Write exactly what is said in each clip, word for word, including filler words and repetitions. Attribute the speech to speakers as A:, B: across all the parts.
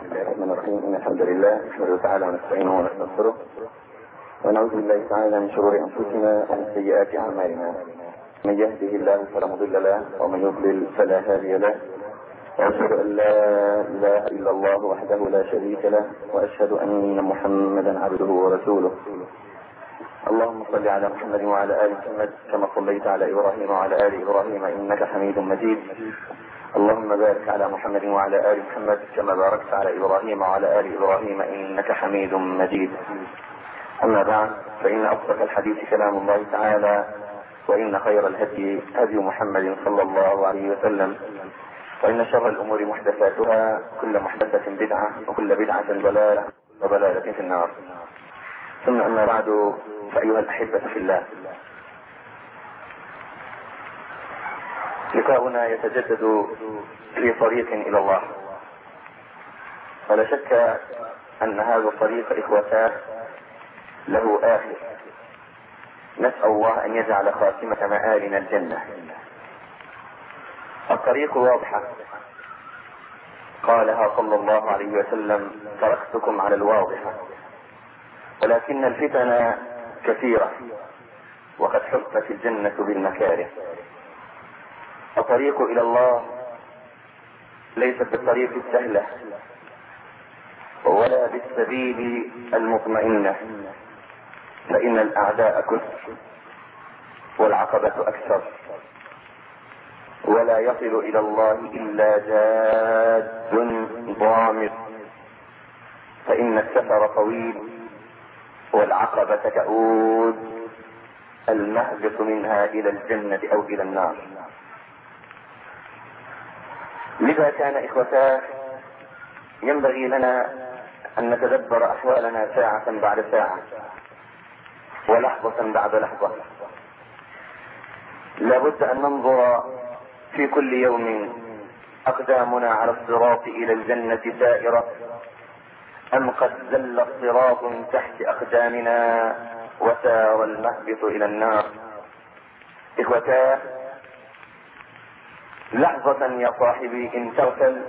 A: الله الرحمن الرحيم. إن الحمد لله نحمده تعالى ونستعينه ونستغفره ونعوذ بالله تعالى من شرور أنفسنا ومن سيئات أعمالنا. من يهده الله فلا مضل له ومن يضلل فلا هادي له، وأشهد أن لا إله إلا الله وحده لا شريك له، وأشهد أن محمدا عبده ورسوله. اللهم صل على محمد وعلى آل محمد كما صليت على إبراهيم وعلى آل إبراهيم إنك حميد مجيد. اللهم بارك على محمد وعلى آل محمد كما باركت على إبراهيم وعلى آل إبراهيم إنك حميد مجيد. أما بعد، فإن أصدق الحديث كلام الله تعالى، وإن خير الهدي هدي محمد صلى الله عليه وسلم، وإن شر الأمور محدثاتها، كل محدثة بدعة وكل بدعة ضلالة وضلالة في النار. ثم أما بعد، فأيها الأحبة في الله، لقاؤنا يتجدد في طريق إلى الله، ولا شك أن هذا الطريق إخوتاه له آخر. نسأل الله أن يجعل خاتمة مآلنا الجنة. الطريق واضحة، قالها صلى الله عليه وسلم: تركتكم على الواضحة، ولكن الفتن كثيرة وقد حفت الجنة بالمكاره. الطريق إلى الله ليست بالطريق السهلة ولا بالسبيل المطمئنة، فإن الأعداء كثر والعقبة أكثر، ولا يصل إلى الله إلا جاد ضامر، فإن السفر طويل والعقبة كؤود، المهبط منها إلى الجنة أو إلى النار. لذا كان إخوتاه ينبغي لنا أن نتدبر أحوالنا ساعة بعد ساعة ولحظة بعد لحظة. لابد أن ننظر في كل يوم: أقدامنا على الصراط إلى الجنة سائرة، أم قد زل الصراط من تحت أقدامنا وسار المهبط إلى النار؟ إخوتاه، لحظة يا صاحبي إن تغفل،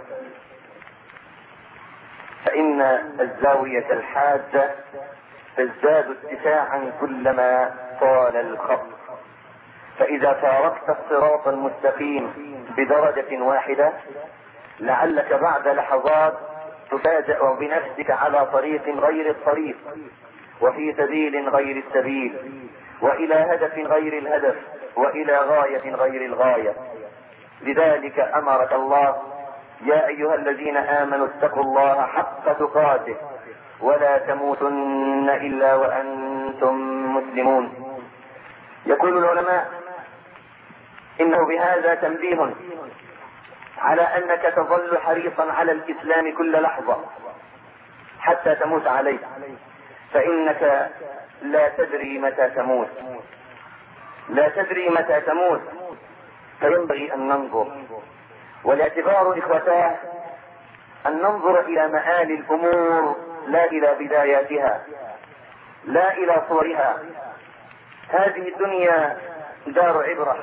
A: فإن الزاوية الحادة تزداد اتساعا كلما طال الخط. فإذا فارقت الصراط المستقيم بدرجة واحدة، لعلك بعد لحظات تفاجأ بنفسك على طريق غير الطريق، وفي سبيل غير السبيل، وإلى هدف غير الهدف، وإلى غاية غير الغاية. لذلك أمرك الله: يا أيها الذين آمنوا اتقوا الله حق تقاته ولا تموتن إلا وأنتم مسلمون. يقول العلماء: إنه بهذا تنبيه على أنك تظل حريصا على الإسلام كل لحظة حتى تموت عليه، فإنك لا تدري متى تموت، لا تدري متى تموت، فينبغي أن ننظر. والاعتبار إخوتاه أن ننظر إلى مآل الأمور، لا إلى بداياتها، لا إلى صورها. هذه الدنيا دار عبرة،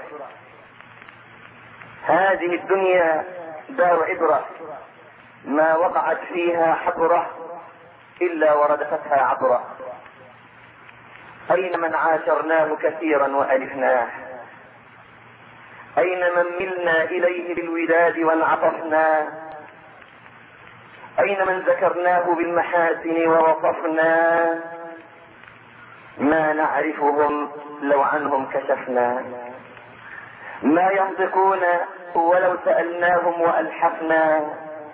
A: هذه الدنيا دار عبرة، ما وقعت فيها حبرة إلا وردفتها عبرة. أين من عاشرناه كثيرا وألفناه؟ أين من ملنا إليه بالوداد وانعطفنا؟ أين من ذكرناه بالمحاسن ووصفنا؟ ما نعرفهم لو عنهم كشفنا، ما ينطقون ولو سألناهم وألحفنا،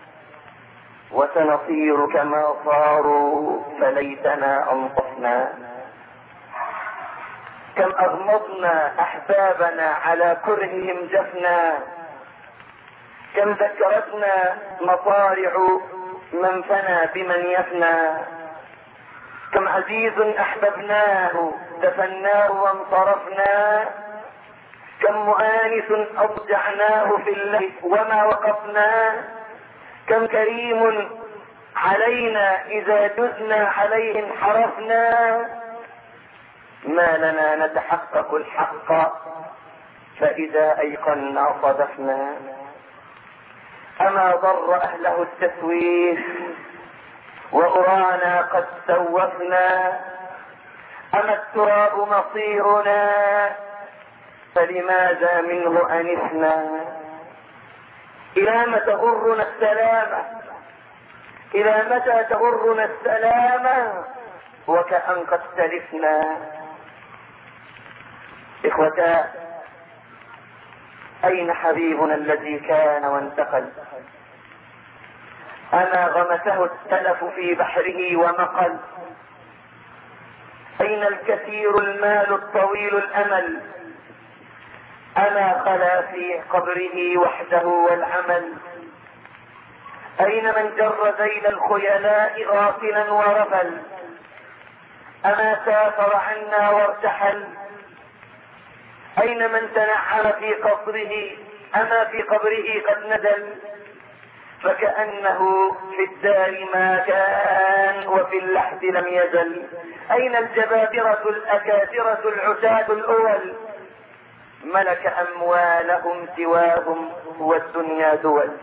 A: وسنصير كما صاروا فليتنا أنصفنا. كم أغمضنا أحبابنا على كرههم جفنا، كم ذكرتنا مصارع من فنى بمن يفنى، كم عزيز أحببناه دفناه وانصرفنا، كم مؤانس أضجعناه في الليل وما وقفنا، كم كريم علينا إذا جزنا عليه انحرفنا، ما لنا نتحقق الحق فإذا أيقنا صدفنا. أما ضر أهله التسويف وأرانا قد سوفنا، أما التراب مصيرنا فلماذا منه أنسنا؟ إلى متى تغرنا السلامة؟ إلى متى تغرنا السلامة وكأن قد تلفنا؟ إخوتا، أين حبيبنا الذي كان وانتقل؟ أما غمسه التلف في بحره ومقل؟ أين الكثير المال الطويل الأمل؟ أما خلا في قبره وحده والعمل؟ أين من جر ذيل الخيلاء غافلا ورفل؟ أما سافر عنا وارتحل؟ أين من تنعم في قصره؟ أما في قبره قد نزل؟ فكأنه في الدار ما كان وفي اللحد لم يزل. أين الجبابرة الأكاثرة العتاد الأول؟ ملك أموالهم سواهم والدنيا دول.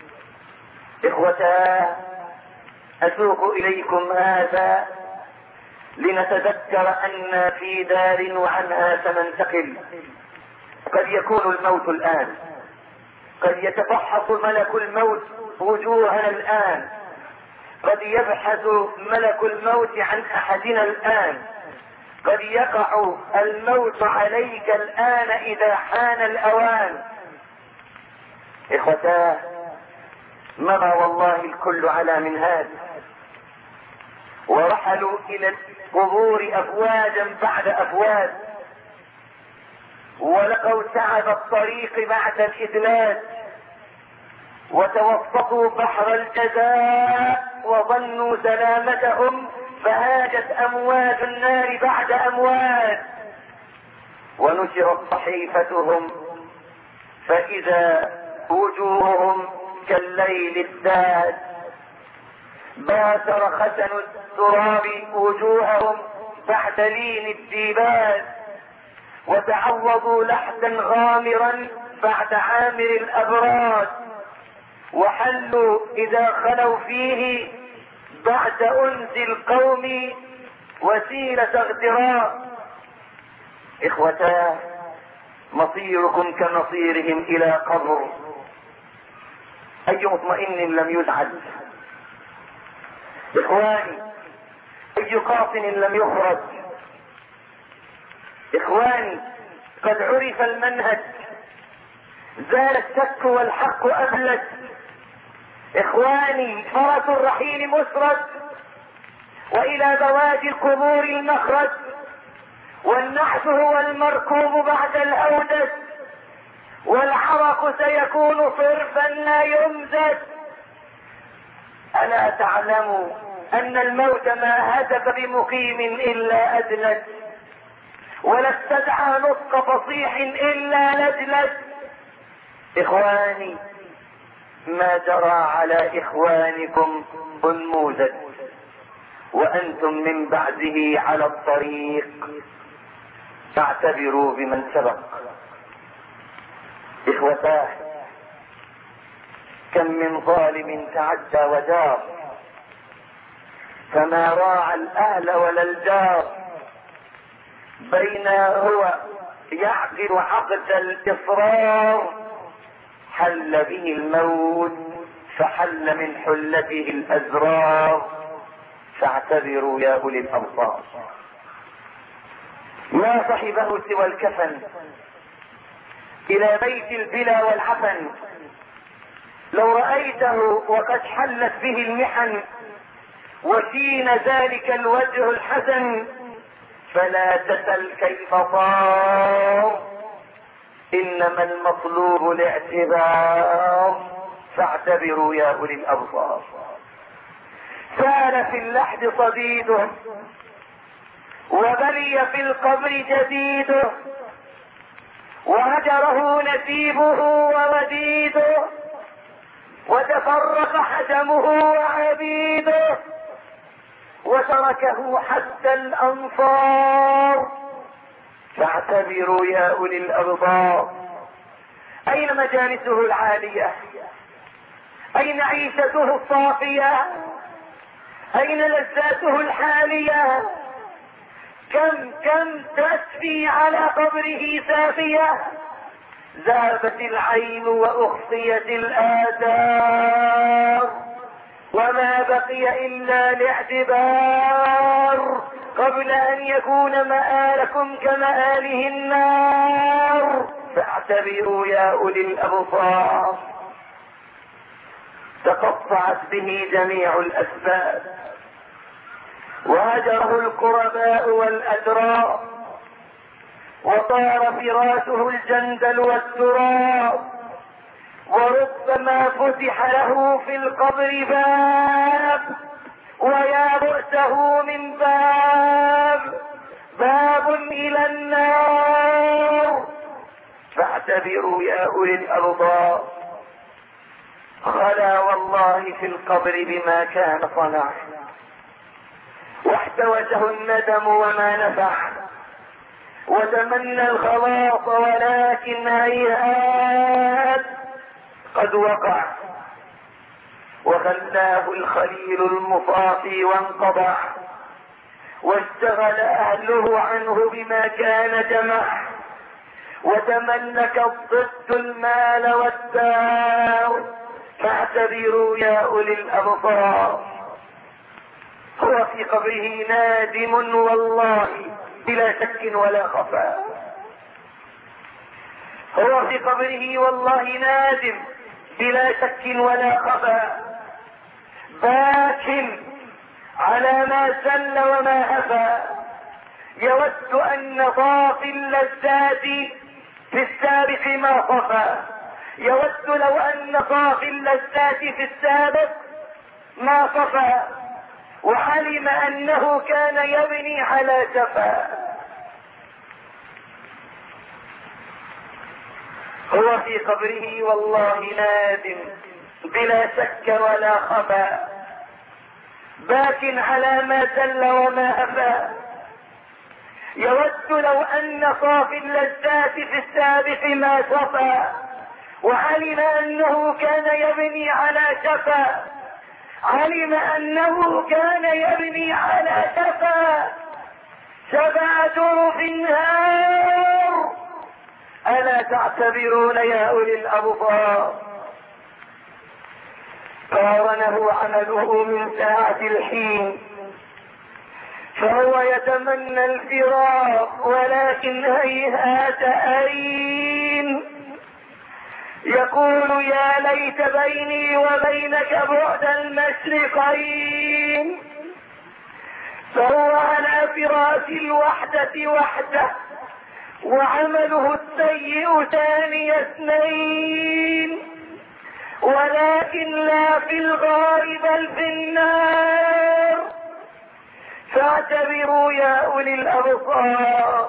A: إخوتا، أسوق إليكم هذا لنتذكر أن في دار وعنها سننتقل. قد يكون الموت الآن، قد يتفحص ملك الموت وجوهنا الآن، قد يبحث ملك الموت عن أحدنا الآن، قد يقع الموت عليك الآن إذا حان الأوان. إخوتاه، مضى والله الكل على منهاج، ورحلوا إلى القبور أفواجا بعد أفواج، ولقوا تعب الطريق بعد الإدلاج، وتوسطوا بحر الجزاء وظنوا سلامتهم، فهاجت أمواج النار بعد أمواج، ونشرت صحيفتهم فإذا وجوههم كالليل الداد. باشر ختن التراب وجوههم بعد لين الديباج، وتعوضوا لحدا غامرا بعد عامر الأبراج، وحلوا إذا خلوا فيه بعد أنس القوم وسيلة اغتراب. إخوتاه، مصيركم كمصيرهم إلى قبر. أي مطمئن لم يزعج؟ إخواني، أي قاطن لم يخرج؟ إخواني، قد عرف المنهج، زال الشك والحق أبلج. إخواني، فرس الرحيل مسرد، وإلى بوادي القبور المخرج، والنحس هو المركوب بعد الأودج، والعرق سيكون صرفا لا يمزج. ألا تعلموا أن الموت ما هتف بمقيم إلا أدلج، ولا استدعى نطق فصيح إلا لجلج. إخواني، ما جرى على إخوانكم انموذج، وأنتم من بعده على الطريق، فاعتبروا بمن سبق. إخوتاه، كم من ظالم تعدى وجار، فما راعى الأهل ولا الجار، بين هو يعقد عقد الإصرار حل به الموت، فحل من حلته الأزرار. فاعتبروا يا أولي الأبصار. ما صحبه سوى الكفن إلى بيت البلا والعفن، لو رأيته وقد حلت به المحن، وشين ذلك الوجه الحسن، فلا تسل كيف صار، إنما المطلوب الاعتبار. فاعتبروا يا أولي الأبصار. سال في اللحد صديده، وبلي في القبر جديده، وهجره نسيبه ووديده، وتفرق حشمه وعبيده، وتركه حتى الأنصار. فاعتبروا يا أولي الأبصار. أين مجالسه العالية؟ أين عيشته الصافية؟
B: أين لذاته الحالية؟ كم كم تسفي على قبره سافية. ذهبت العين وأخفيت الآثار، وما بقي إلا الاعتبار قبل أن يكون مآلكم كمآله النار. فاعتبروا يا أولي الأبصار. تقطعت به جميع الأسباب، وهجره القرباء والأتراب، وطار فراشه الجندل والتراب، وربما فتح له في القبر باب، ويا بؤسه من باب، باب إلى النار. فاعتبروا يا أولي الأبصار. خلا والله في القبر بما كان صنع، واحتوته الندم وما نفع، وتمنى الخلاص ولكن هيهات قد وقع، وخلاه الخليل المصافي وانقطع، واشتغل اهله عنه بما كان جمع، وتملك الضد المال والدار. فاعتبروا يا اولي الابصار. هو في قبره نادم والله بلا شك ولا خفاء. هو في قبره والله نادم بلا شك ولا خفاء، باك على ما سل وما هفى، يود ان ضاف اللذات في السابق ما صفى، يود لو ان ضاف اللذات في السابق ما صفى، وعلم انه كان يبني على جفا. هو في قبره والله نادم بلا شك ولا خفا، باك على ما زل وما أفى، يود لو ان صافي اللذات في السابق ما صفى، وعلم انه كان يبني على شفا، علم انه كان يبني على شفا سبع جرف النار. الا تعتبرون يا اولي الابصار. قارنه عمله من ساعة الحين، فهو يتمنى الفراق ولكن هيهات أين. يقول يا ليت بيني وبينك بعد المشرقين، فهو على فراش الوحدة وحده، وعمله السيء ثاني اثنين، ولكن لا في الغار بل في النار. فاعتبروا يا اولي الابصار.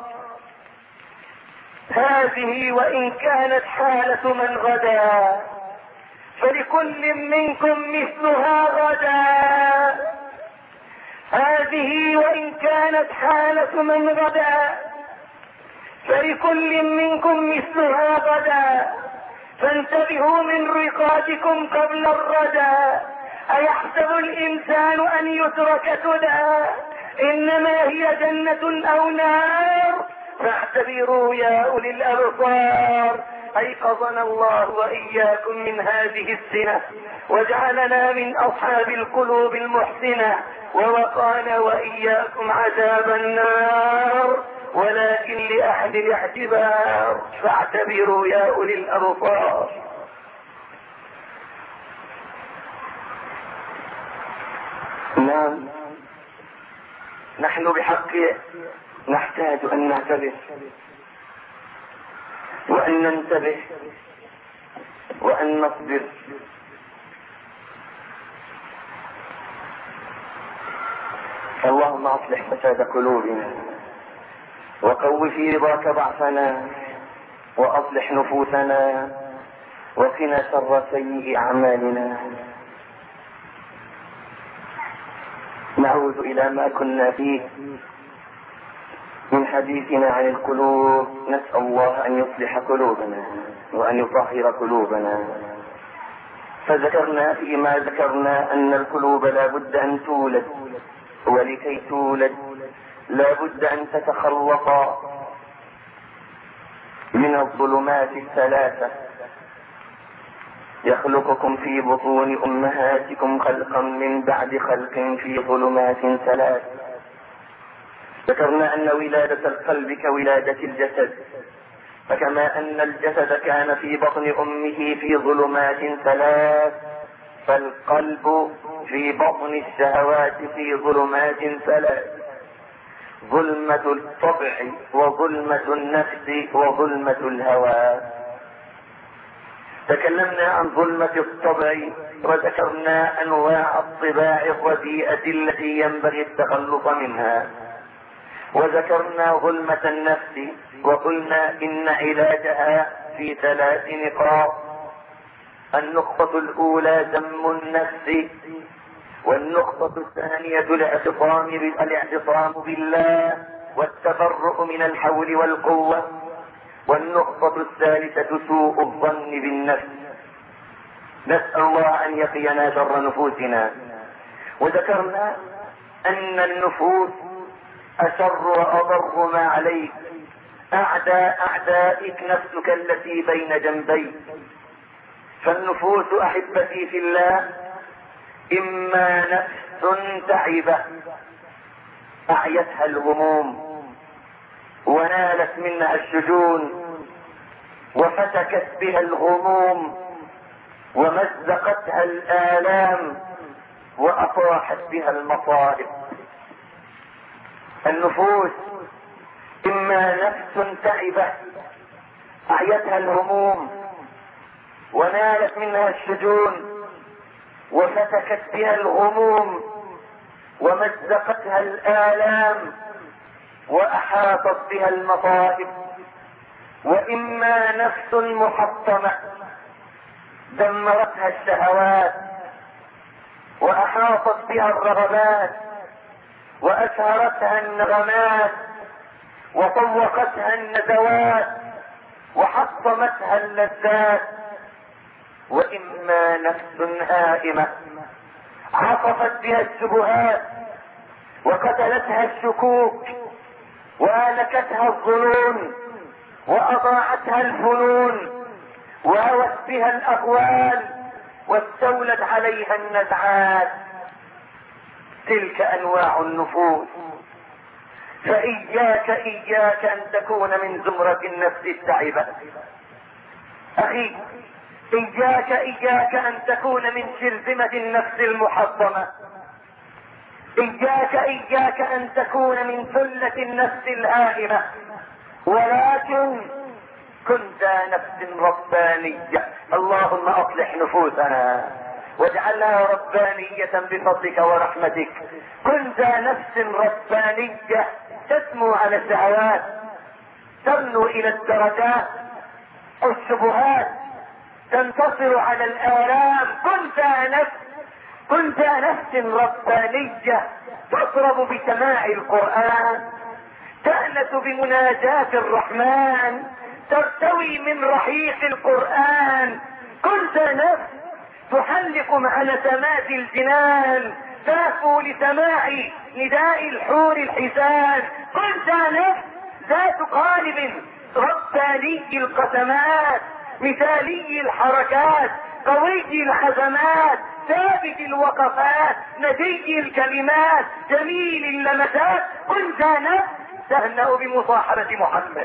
B: هذه وان كانت حالة من غدا، فلكل منكم مثلها غدا. هذه وان كانت حالة من غدا، فلكل منكم مثلها غدا. فانتبهوا من رقادكم قبل الردى. ايحسب الانسان ان يترك سدى؟ انما هي جنة او نار. فاعتبروا يا اولي الابصار. ايقظنا الله واياكم من هذه السنة، واجعلنا من اصحاب القلوب المحسنة، ووقانا واياكم عذاب النار، ولكن لأحد الاعتبار. فاعتبروا يا اولي الابصار. نعم، نحن بحق نحتاج ان نعتبر وان ننتبه وان نصبر. اللهم اصلح فساد قلوبنا، وقو في رضاك ضعفنا، واصلح نفوسنا، وقنا شر سيئ اعمالنا. نعود الى ما كنا فيه من حديثنا عن القلوب. نسأل الله ان يصلح قلوبنا وان يطهر قلوبنا. فذكرنا فيما ذكرنا أن القلوب لا بد أن تولد، ولكي تولد لا بد أن تتخلص من الظلمات الثلاثة. يخلقكم في بطون أمهاتكم خلقا من بعد خلق في ظلمات ثلاث. ذكرنا أن ولادة القلب كولادة الجسد، فكما أن الجسد كان في بطن أمه في ظلمات ثلاث، فالقلب في بطن الشهوات في ظلمات ثلاث: ظلمة الطبع وظلمة النفس وظلمة الهوى. تكلمنا عن ظلمة الطبع وذكرنا أنواع الطباع الرديئة التي ينبغي التخلص منها، وذكرنا ظلمة النفس وقلنا إن علاجها في ثلاث نقاط: النقطة الأولى ذم النفس، والنقطة الثانية الاعتصام الاعتصام بالله والتبرؤ من الحول والقوة، والنقطة الثالثة سوء الظن بالنفس. نسأل الله أن يقينا شر نفوسنا. وذكرنا أن النفوس أشر وأضر ما عليك، أعداء أعدائك نفسك التي بين جنبيك. فالنفوس أحبتي في الله إما نفس تعبة أعيتها الهموم ونالت منها الشجون وفتكت بها الغموم ومزقتها الآلام وأطاحت بها المصائب. النفوس إما نفس تعبة أعيتها الهموم ونالت منها الشجون وفتكت بها الغموم ومزقتها الآلام وأحاطت بها المصائب. وإما نفس محطمة دمرتها الشهوات وأحاطت بها الرغبات وأسهرتها النغمات وطوقتها الندوات وحطمتها اللذات. وإما نفس هائمة عصفت بها الشبهات وقتلتها الشكوك وآلكتها الظنون وأضاعتها الفنون وهوت بها الأقوال واستولت عليها النزعات. تلك أنواع النفوس. فإياك إياك أن تكون من زمرة النفس التعبة أخي، إياك إياك أن تكون من شرذمة النفس المحطمة، إياك إياك أن تكون من ثلة النفس الهائمة، ولكن كن ذا نفس ربانية. اللهم أصلح نفوسنا واجعلها ربانية بفضلك ورحمتك. كن ذا نفس ربانية تسمو على الشهوات، ترنو إلى الدرجات، الشبهات، تنتصر على الآلام. كن ذا نفس كن ذا نفس ربانية تطرب بسماع القرآن، تأنس بمناجاة الرحمن، ترتوي من رحيق القرآن. كن ذا نفس تحلق مع نسمات الجنان، تهفو لسماع نداء الحور الحسان. كن ذا نفس ذات قالب رباني القسمات، مثالي الحركات، قوي الحزمات، ثابت الوقفات، ندي الكلمات، جميل اللمسات. كن ذا نفس تهنأ بمصاحبة محمد.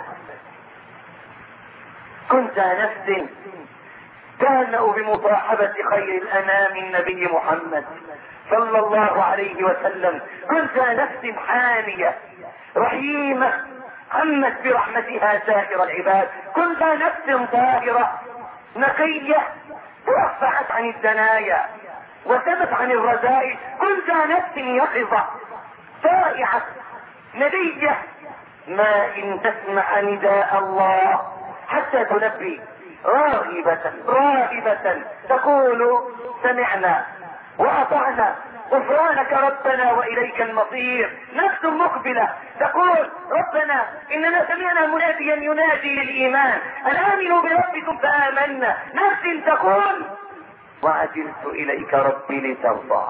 B: كن ذا نفس تهنأ بمصاحبة خير الأنام النبي محمد صلى الله عليه وسلم. كن ذا نفس حانية رحيمة عمت برحمتها سائر العباد. كن ذا نفس طاهرة نقية رفعت عن الدنايا وسبت عن الرذائل. كن ذا نفس يقظة طائعة ندية ما إن تسمع نداء الله حتى تنبي، راغبة راغبة تقول سمعنا وأطعنا غفرانك ربنا وإليك المصير. نفس مقبلة تقول ربنا إننا سمعنا مناديا ينادي للإيمان أن آمنوا بربكم فآمنا. نفس تقول وعجلت اليك ربي لترضى.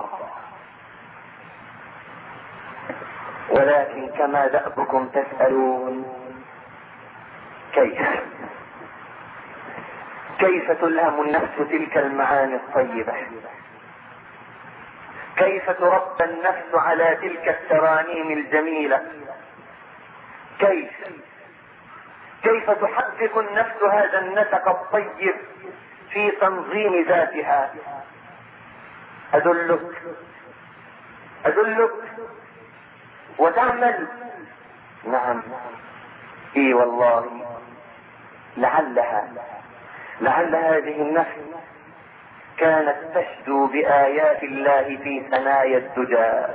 B: ولكن كما دأبكم تسألون كيف كيف تلهم النفس تلك المعاني الطيبة، كيف تربى النفس على تلك الترانيم الجميلة، كيف كيف تحقق النفس هذا النسق الطيب في تنظيم ذاتها. أدلك أدلك وتعمل. نعم، اي والله، لعلها لعل هذه النفس كانت تشدو بآيات الله في ثنايا الدجى.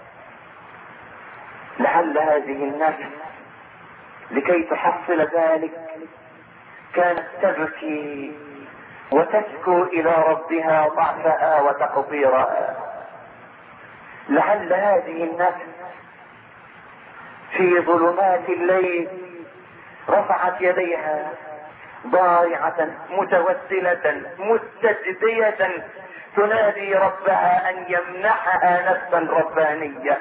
B: لعل هذه النفس لكي تحصل ذلك كانت تبكي وتشكو الى ربها ضعفها وتقصيرها. لعل هذه النفس في ظلمات الليل رفعت يديها ضارعة متوسلة مستجدية تنادي ربها ان يمنحها نفسا ربانية.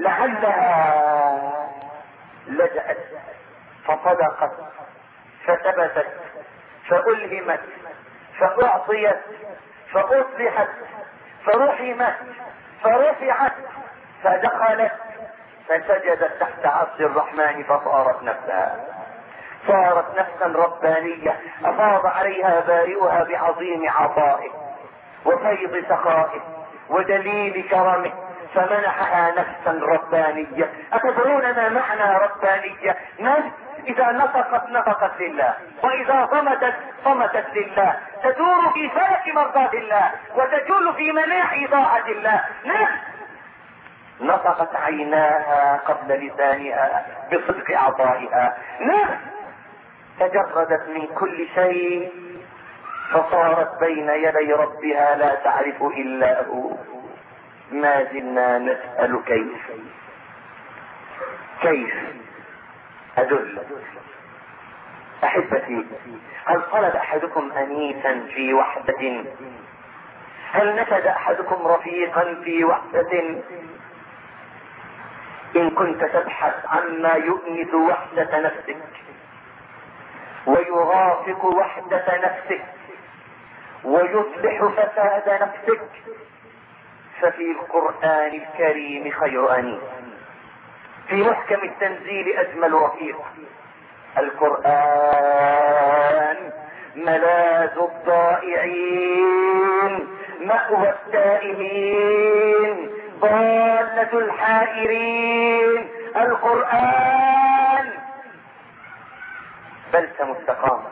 B: لعلها لجأت فصدقت فثبتت فألهمت فأعطيت فأصلحت فرحمت فرفعت فدخلت فسجدت تحت عرش الرحمن فصارت نفسها، صارت نفسا ربانية أفاض عليها بارئها بعظيم عطائه وفيض سخائه ودليل كرمه فمنحها نفسا ربانية. أتدرون ما معنى ربانية؟ نفس إذا نطقت نطقت لله، وإذا صمتت صمتت لله، تدور في فلك مرضاة الله وتجول في مناحي طاعة الله. نفس نطقت عيناها قبل لسانها بصدق عطائها. نفس تجردت من كل شيء فصارت بين يدي ربها لا تعرف إلا هو. ما زلنا نسأل كيف كيف أدل. أحبتي، هل طلب أحدكم أنيسا في وحدة؟ هل نشد أحدكم رفيقا في وحدة؟ إن كنت تبحث عما يؤنس وحدة نفسك ويرافق وحدة نفسك ويصلح فساد نفسك ففي القرآن الكريم خير أنيس، في محكم التنزيل أجمل رفيق. القرآن ملاذ الضائعين، مأوى التائهين، ضالة الحائرين. القرآن بلسم استقامة.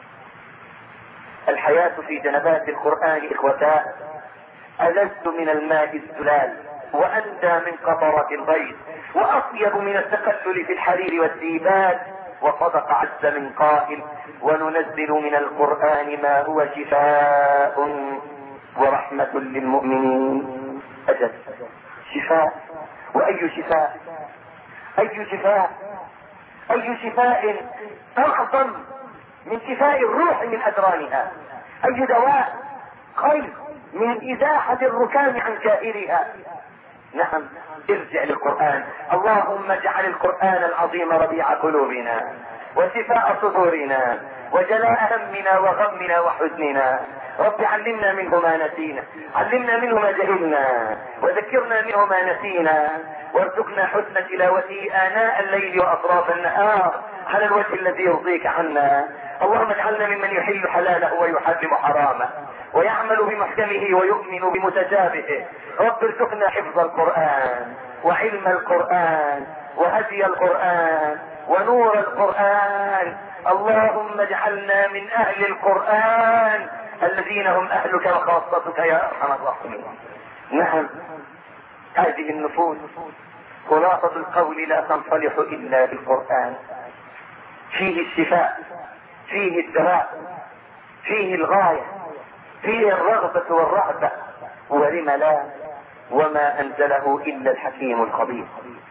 B: الحياة في جنبات القرآن إخوتاء ألذ من الماء الزلال وأندى من قطرات الغيث وأطيب من التقلل في الحرير والديباج. وصدق عز من قائل: وننزل من القرآن ما هو شفاء ورحمة للمؤمنين. أجل شفاء، وأي شفاء أي شفاء أي شفاء أعظم من شفاء الروح من أدرانها؟ أي دواء خير من إزاحة الركام عن كائرها؟ نعم، ارجع للقرآن. اللهم اجعل القرآن العظيم ربيع قلوبنا وشفاء صدورنا وجلاء همنا وغمنا وحزننا. رب علمنا منه ما نسينا، علمنا منه ما جهلنا، وذكرنا منه ما نسينا، وارزقنا حسن تلاوته آناء الليل وأطراف النهار على الوجه الذي يرضيك عنا. اللهم اجعلنا ممن يحل حلاله ويحرم حرامه ويعمل بمحكمه ويؤمن بمتشابهه. رب ارزقنا حفظ القرآن وعلم القرآن وهدي القرآن ونور القرآن. اللهم اجعلنا من أهل القرآن الذين هم أهلك وخاصتك يا أرحم الراحمين. نعم، هذه النفوس خلاصة القول لا تنصلح إلا بالقرآن. فيه الشفاء، فيه الدواء، فيه الغاية، فيه الرغبة والرهبة، ولم لا؟ وما أنزله إلا الحكيم الخبير.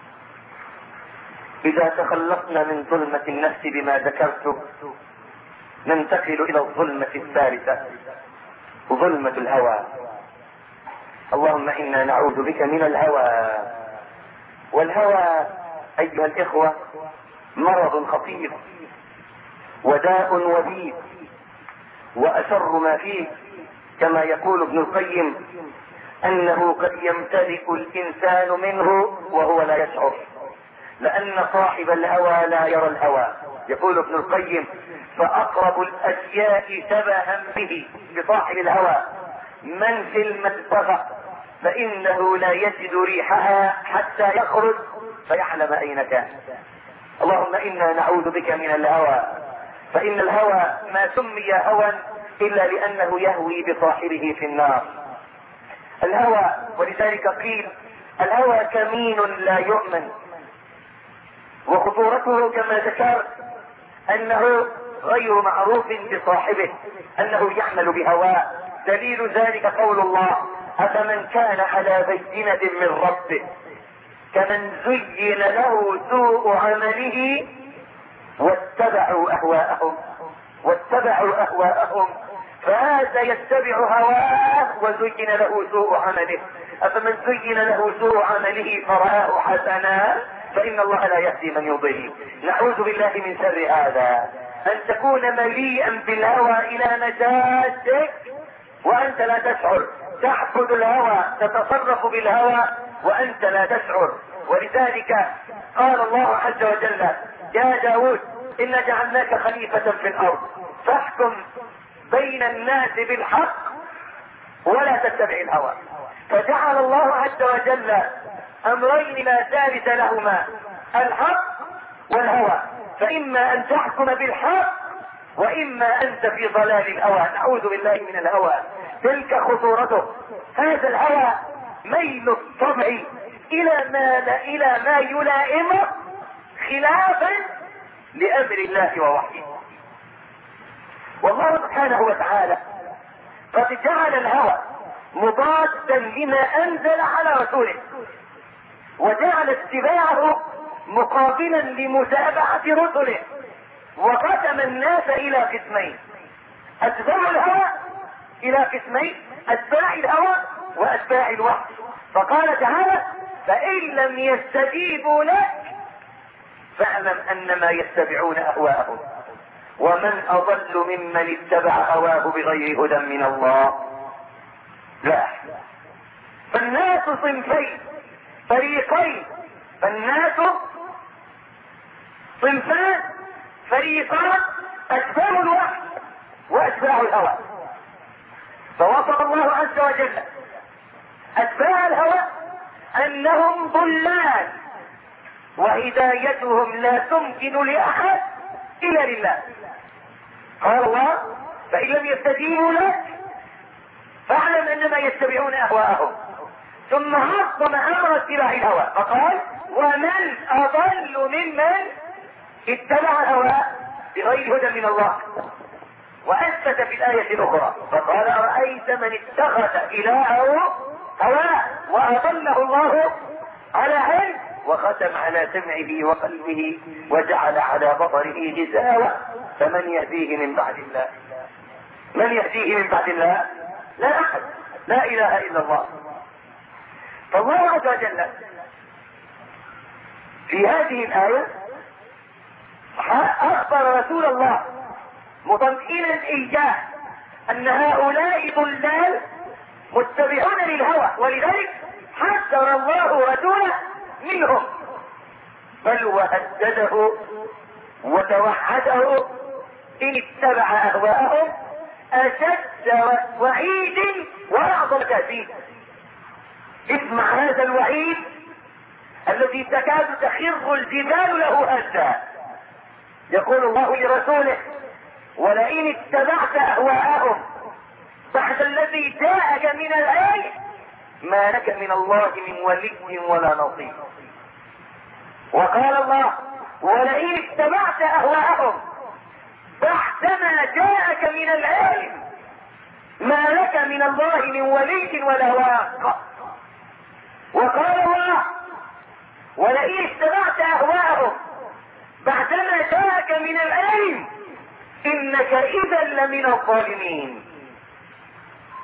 B: إذا تخلصنا من ظلمة النفس بما ذكرت ننتقل إلى الظلمة الثالثة ظلمة الهوى. اللهم إنا نعوذ بك من الهوى. والهوى أيها الإخوة مرض خطير وداء وبيل وأشر ما فيه، كما يقول ابن القيم أنه قد يمتلك الإنسان منه وهو لا يشعر، لأن صاحب الهوى لا يرى الهوى. يقول ابن القيم: فأقرب الأشياء شبها به بصاحب الهوى من في المدفغة، فإنه لا يجد ريحها حتى يخرج فيعلم أين كان. اللهم إنا نعوذ بك من الهوى، فإن الهوى ما سمي هوى إلا لأنه يهوي بصاحبه في النار. الهوى، ولذلك قيل الهوى كمين لا يؤمن، وخطورته كما ذكرت أنه غير معروف بصاحبه، أنه يعمل بهواه. دليل ذلك قول الله: أفمن كان على بينة من ربه كمن زين له سوء عمله واتبعوا أهواءهم واتبعوا أهواءهم فهذا يتبع هواه وزين له سوء عمله. أفمن زين له سوء عمله فرآه حسنا فإن الله لا يهدي من يضل. نعوذ بالله من شر هذا، أن تكون مليئا بالهوى إلى نجاتك وأنت لا تشعر، تعبد الهوى، تتصرف بالهوى وأنت لا تشعر. ولذلك قال الله عز وجل: يا داود إنا جعلناك خليفة في الأرض فاحكم بين الناس بالحق ولا تتبع الهوى. فجعل الله عز وجل أمرين لا ثالث لهما: الحق والهوى، فإما أن تحكم بالحق وإما أنت في ضلال الهوى. نعوذ بالله من الهوى، تلك خطورته. هذا الهوى ميل الطبع إلى ما إلى ما يلائمه خلافا لأمر الله ووحيه. والله سبحانه وتعالى قد جعل الهوى مضادا لما أنزل على رسوله، وجعل اتباعه مقابلا لمتابعة رسله، وقسم الناس إلى قسمين: أتباع الهوى إلى قسمين، أتباع الهوى وأتباع الوحي. فقال تعالى: فإن لم يستجيبوا لك فاعلم أنما يتبعون أهواءهم ومن أضل ممن اتبع هواه بغير هدى من الله. لا، فالناس صنفين فريقين، فالناس صنفان فريقان: أتباع الوحي وأتباع الهوى. فوصف الله عز وجل أتباع الهوى أنهم ضلال وهدايتهم لا تمكن لأحد إلا لله. قال الله: فإن لم يستجيبوا لك فاعلم أنما يتبعون أهواءهم. ثم عظم أمر اتباع الهوى فقال: ومن أضل ممن اتبع الهوى بغير هدى من الله. وأثبت في الآية الأخرى فقال: أرأيت من اتخذ إلهه هواه وأضله الله على علم وختم على سمعه وقلبه وجعل على بصره غشاوة فمن يهديه من بعد الله؟ من يهديه من بعد الله؟ لا أحد، لا إله إلا الله. فالله عز وجل في هذه الآية أخبر رسول الله مطمئنا إياه أن هؤلاء ضلال متبعون للهوى، ولذلك حذر الله رسوله منهم، بل وهدده وتوعده إن اتبع أهواءهم أشد وعيد وأعظم تهديد. اسمع هذا الوعيد الذي تكاد تخر الجبال له هزا. يقول الله لرسوله: ولئن اتبعت أهواءهم بعد الذي جاءك من العلم ما لك من الله من ولي ولا نصير. وقال الله: ولئن اتبعت أهواءهم بعدما جاءك من العلم ما لك من الله من ولي ولا واق. وقال الله: ولئن اتبعت أهواءهم بعدما جاءك من العلم إنك إذا لمن الظالمين.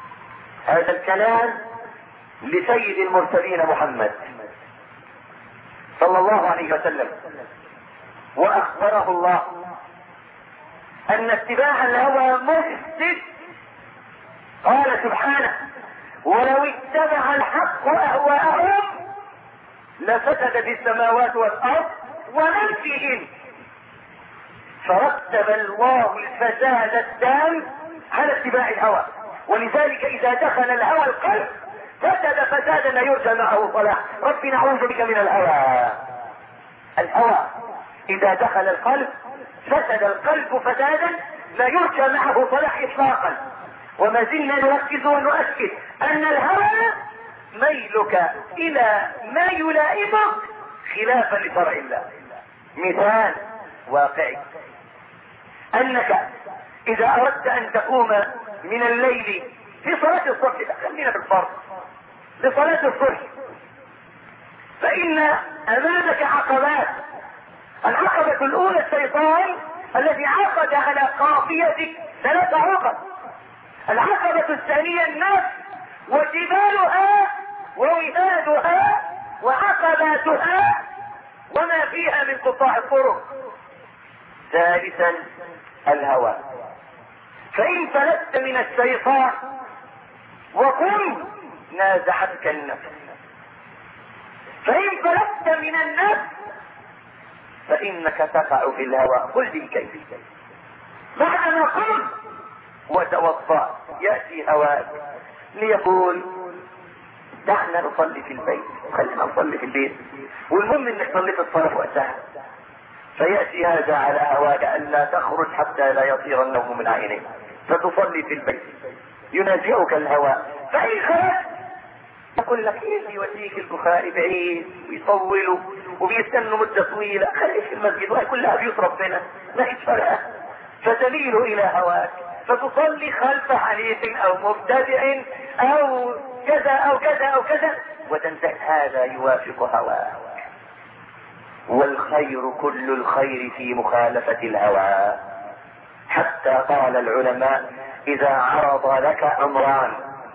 B: هذا الكلام لسيد المرسلين محمد صلى الله عليه وسلم، واخبره الله ان اتباع الهوى مفسد. قال سبحانه: ولو اتبع الحق اهواءهم لفسدت السماوات والارض ومن فيهن. فرتب الله الفساد التام على اتباع الهوى، ولذلك اذا دخل الهوى القلب فسد فسادا لا يرجى معه صلاح. ربي نعوذ بك من الهوى. الهوى اذا دخل القلب فسد القلب فسادا لا يرجى معه صلاح اطلاقا. وما زلنا نركز ونؤكد ان الهوى ميلك الى ما يلائمك خلافا لشرع الله. مثال واقعي: انك اذا اردت ان تقوم من الليل في صلاة الصبح، خلينا بالفرض لصلاة الصبح، فان امامك عقبات. العقبة الاولى الشيطان الذي عقد على قافيتك ثلاث عقب. العقبة الثانية النفس وجبالها ووهادها وعقباتها وما فيها من قطاع الطرق. ثالثا الهوى. فإن فلت من الشيطان وقم نازعتك النفس، فإن فلت من النفس فإنك تقع في الهوى. قل لي كيف؟ بعدما قم وتوضأ يأتي هواك ليقول: دعنا نصلي في البيت، خلينا نصلي في البيت، والمهم انك صليت الصلاة في وقتها. فيأتي هذا على هواك ألا تخرج حتى لا يطير النوم من عينيك، فتصلي في البيت. ينازعك الهوى، فإن خرجت يقول لك: ايه اللي يوديك البخاري بعيد ويطولوا وبيستنوا مدة طويلة، خليك في المسجد، وهي كلها بيوت ربنا ما هيش فرقة. فتميل إلى هواك فتصلي خلف حديث أو مبتدع أو كذا أو كذا أو كذا وتنتهي. هذا يوافق هواك. والخير كل الخير في مخالفة الهوى، حتى قال العلماء: إذا عرض لك أمران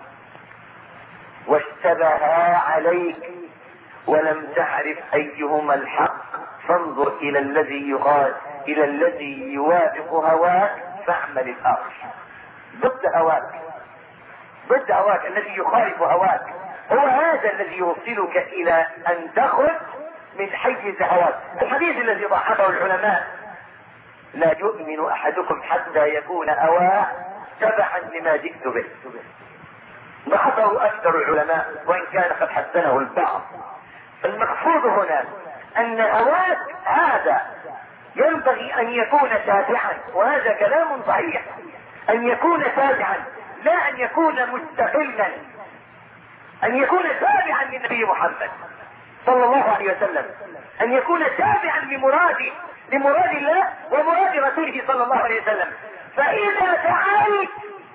B: واشتبها عليك ولم تعرف أيهما الحق فانظر إلى الذي يقال إلى الذي يوافق هواك فاعمل الآخر. ضد هواك ضد هواك الذي يخالف هواك هو هذا الذي يوصلك إلى أن تخرج من حيز هواك. الحديث الذي ضحكه العلماء: لا يؤمن أحدكم حتى يكون هواه تبعا لما جئت به. ضحكه أكثر العلماء وإن كان قد حسنه البعض. المقصود هنا أن هواك هذا ينبغي أن يكون تابعا، وهذا كلام صحيح، أن يكون تابعا لا أن يكون مستقلا، أن يكون تابعا للنبي محمد صلى الله عليه وسلم، أن يكون تابعا لمراد لمراد الله ومراد رسوله صلى الله عليه وسلم. فإذا فعلت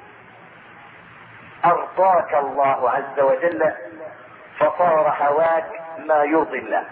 B: أرضاك الله عز وجل فصار هواك ما يرضي الله.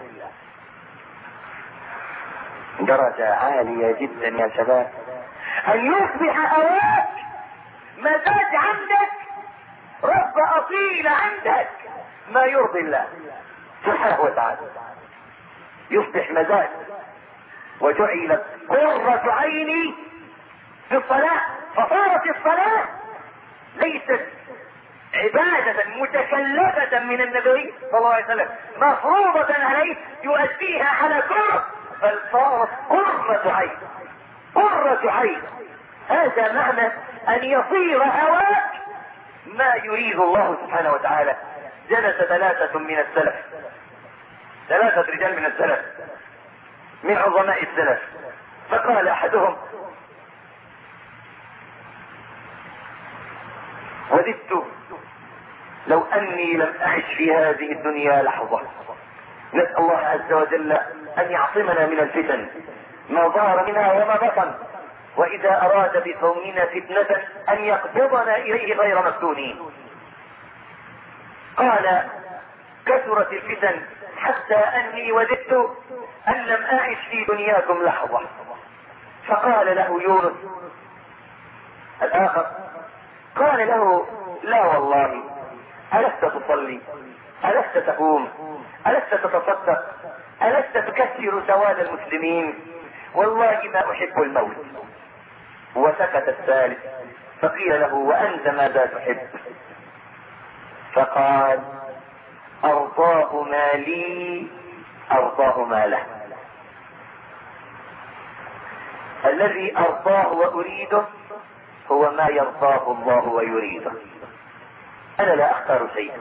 B: درجة عالية جدا يا شباب، أن يصبح هواك مزاج عندك، رب أصيل عندك ما يرضي الله سبحانه وتعالى. يصبح مزاج. وجعلت قرة عيني في الصلاة، فصارت الصلاة ليست عبادة متكلفة من النبي صلى الله عليه وسلم مفروضة عليه يؤديها على كرة، بل صارت قرة عين. قرة عين هذا معنى أن يصير هواك ما يريد الله سبحانه وتعالى. جلس ثلاثة من السلف، ثلاثة رجال من السلف من عظماء السلف، فقال أحدهم: وددت لو أني لم أعش في هذه الدنيا لحظة. نسأل الله عز وجل أن يعصمنا من الفتن ما ظهر منها وما بطن، وإذا أراد بقومنا فتنة أن يقبضنا إليه غير مفتونين. قال: كثرت الفتن حتى أني وددت أن لم أعش في دنياكم لحظة. فقال له يونس الآخر، قال له: لا والله ألست تصلي؟ ألست تقوم؟ ألست تتصدق؟ ألست تكسر سواد المسلمين؟ والله ما أحب الموت. وسكت الثالث، فقيل له وأنت ماذا تحب؟ فقال أرضاه ما لي أرضاه ما له. الذي أرضاه وأريده هو ما يرضاه الله ويريده. أنا لا أختار شيئا.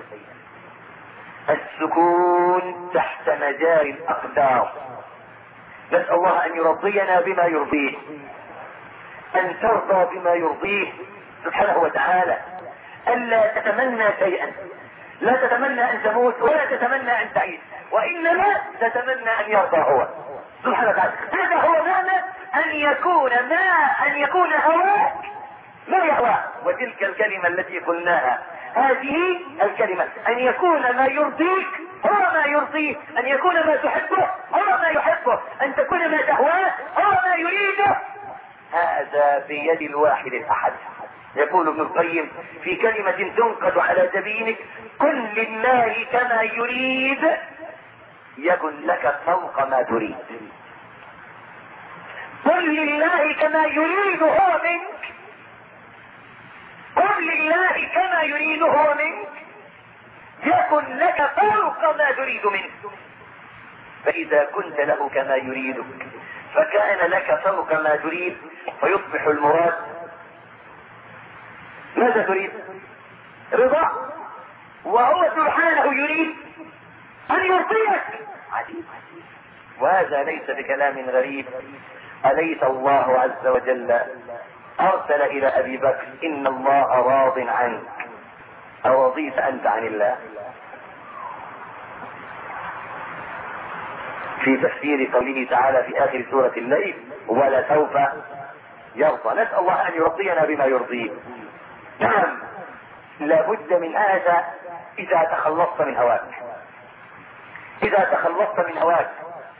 B: السكون تحت مجاري الأقدار. نسأل الله أن يرضينا بما يرضيه، أن ترضى بما يرضيه سبحانه وتعالى. ألا تتمنى شيئا، لا تتمنى أن تموت ولا تتمنى أن تعيش، وإنما تتمنى أن يرضى هو سبحانه وتعالى. هذا هو معنى أن يكون ما أن يكون هواك ما يهواك. وتلك الكلمة التي قلناها، هذه الكلمة، أن يكون ما يرضيك هو ما يرضيه، أن يكون ما تحبه هو ما يحبه، أن تكون ما تهواه هو ما يريده. هذا بيد الواحد الأحد. يقول ابن القيم في كلمة تنقض على جبينك: كن لله كما يريد يكن لك فوق ما تريد. كن لله كما يريد هو منك، كن لله كما يريد هو منك يكن لك فوق ما تريد منه. فإذا كنت له كما يريدك فكان لك فوق ما تريد، فيصبح المراد ماذا تريد؟ رضا. وهو سبحانه يريد أن يرضيك. عجيب. وهذا ليس بكلام غريب. أليس الله عز وجل أرسل إلى أبي بكر: إن الله راض عنك، أرضيت أنت عن الله؟ في تفسير قوله تعالى في آخر سورة الليل: ولسوف يرضى. نسأل الله أن يرضينا بما يرضيه. نعم، لابد من هذا إذا تخلصت من هواك. إذا تخلصت من هواك.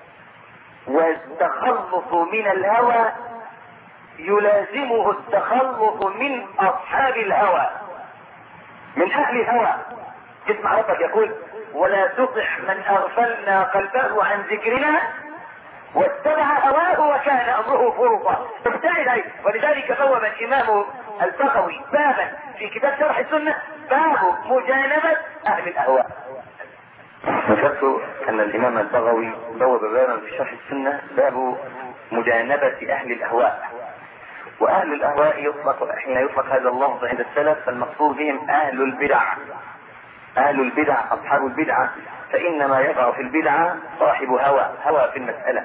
B: والتخلص من الهوى يلازمه التخلص من أصحاب الهوى، من أهل الهوى. اسمع ربك يقول: ولا تطع من أغفلنا قلبه عن ذكرنا واتبع هواه وكان أمره فرطا. ابتعد عنه. ولذلك بوب الإمام البغوي بابا في كتاب شرح السنة: باب مجانبة أهل الأهواء. ذكرت أن الإمام البغوي بوب بابا في شرح السنة: باب مجانبة أهل الأهواء. وأهل الأهواء يطلق، حين يطلق هذا اللفظ عند السلف فالمقصود بهم أهل البدع. أهل البدع، أصحاب البدعة، فإنما يقع في البدعة صاحب هوى، هوى في المسألة.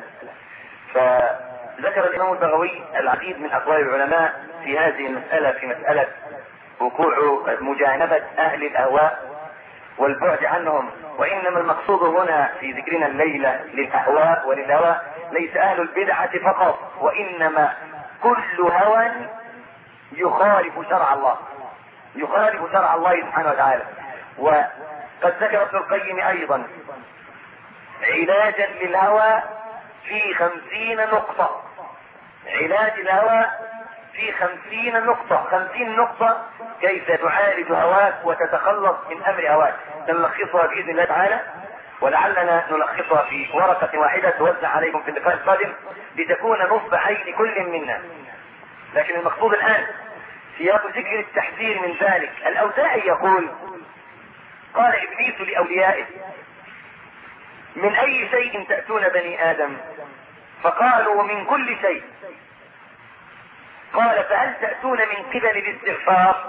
B: فذكر الإمام البغوي العديد من أقوال العلماء في هذه المسألة، في مسألة وقوع مجانبة أهل الأهواء والبعد عنهم. وإنما المقصود هنا في ذكرنا الليلة للأهواء وللهوى ليس أهل البدعة فقط، وإنما كل هوى يخالف شرع الله، يخالف شرع الله سبحانه وتعالى. وقد ذكر ابن القيم أيضا علاجا للهوى في خمسين نقطة. علاج الهوى في خمسين نقطة. خمسين نقطة كيف تعالج هواك وتتخلص من أمر هواك. نلخصها بإذن الله تعالى، ولعلنا نلخصها في ورقة واحدة توزع عليكم في اللقاء القادم لتكون نصب عين كل منا. لكن المقصود الآن سياق ذكر التحذير من ذلك. الأوزاعي يقول: قال إبليس لأوليائه: من أي شيء تأتون بني آدم؟ فقالوا: من كل شيء. قال: فهل تأتون من قبل الاستغفار؟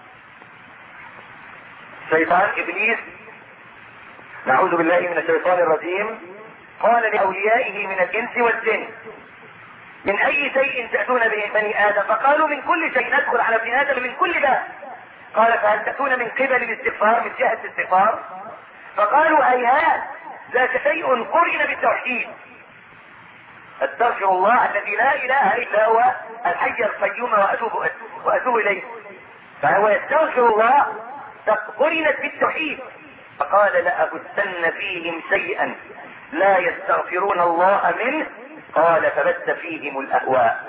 B: شيطان إبليس، نعوذ بالله من الشيطان الرجيم، قال لأوليائه من الإنس والجن: من أي شيء تأتون بني آدم؟ فقالوا: من كل شيء. ندخل على ابن آدم من كل باب. قال: فهل تأتون من قبل الاستغفار، من جهة الاستغفار؟ فقالوا: هيهات، ذاك شيء قرن بالتوحيد. استغفر الله الذي لا اله الا هو الحي القيوم واتوب واتوب اليه. فهو يستغفر الله قرنت بالتوحيد. فقال: لأبثن فيهم شيئا لا يستغفرون الله منه. قال: فبث فيهم الاهواء.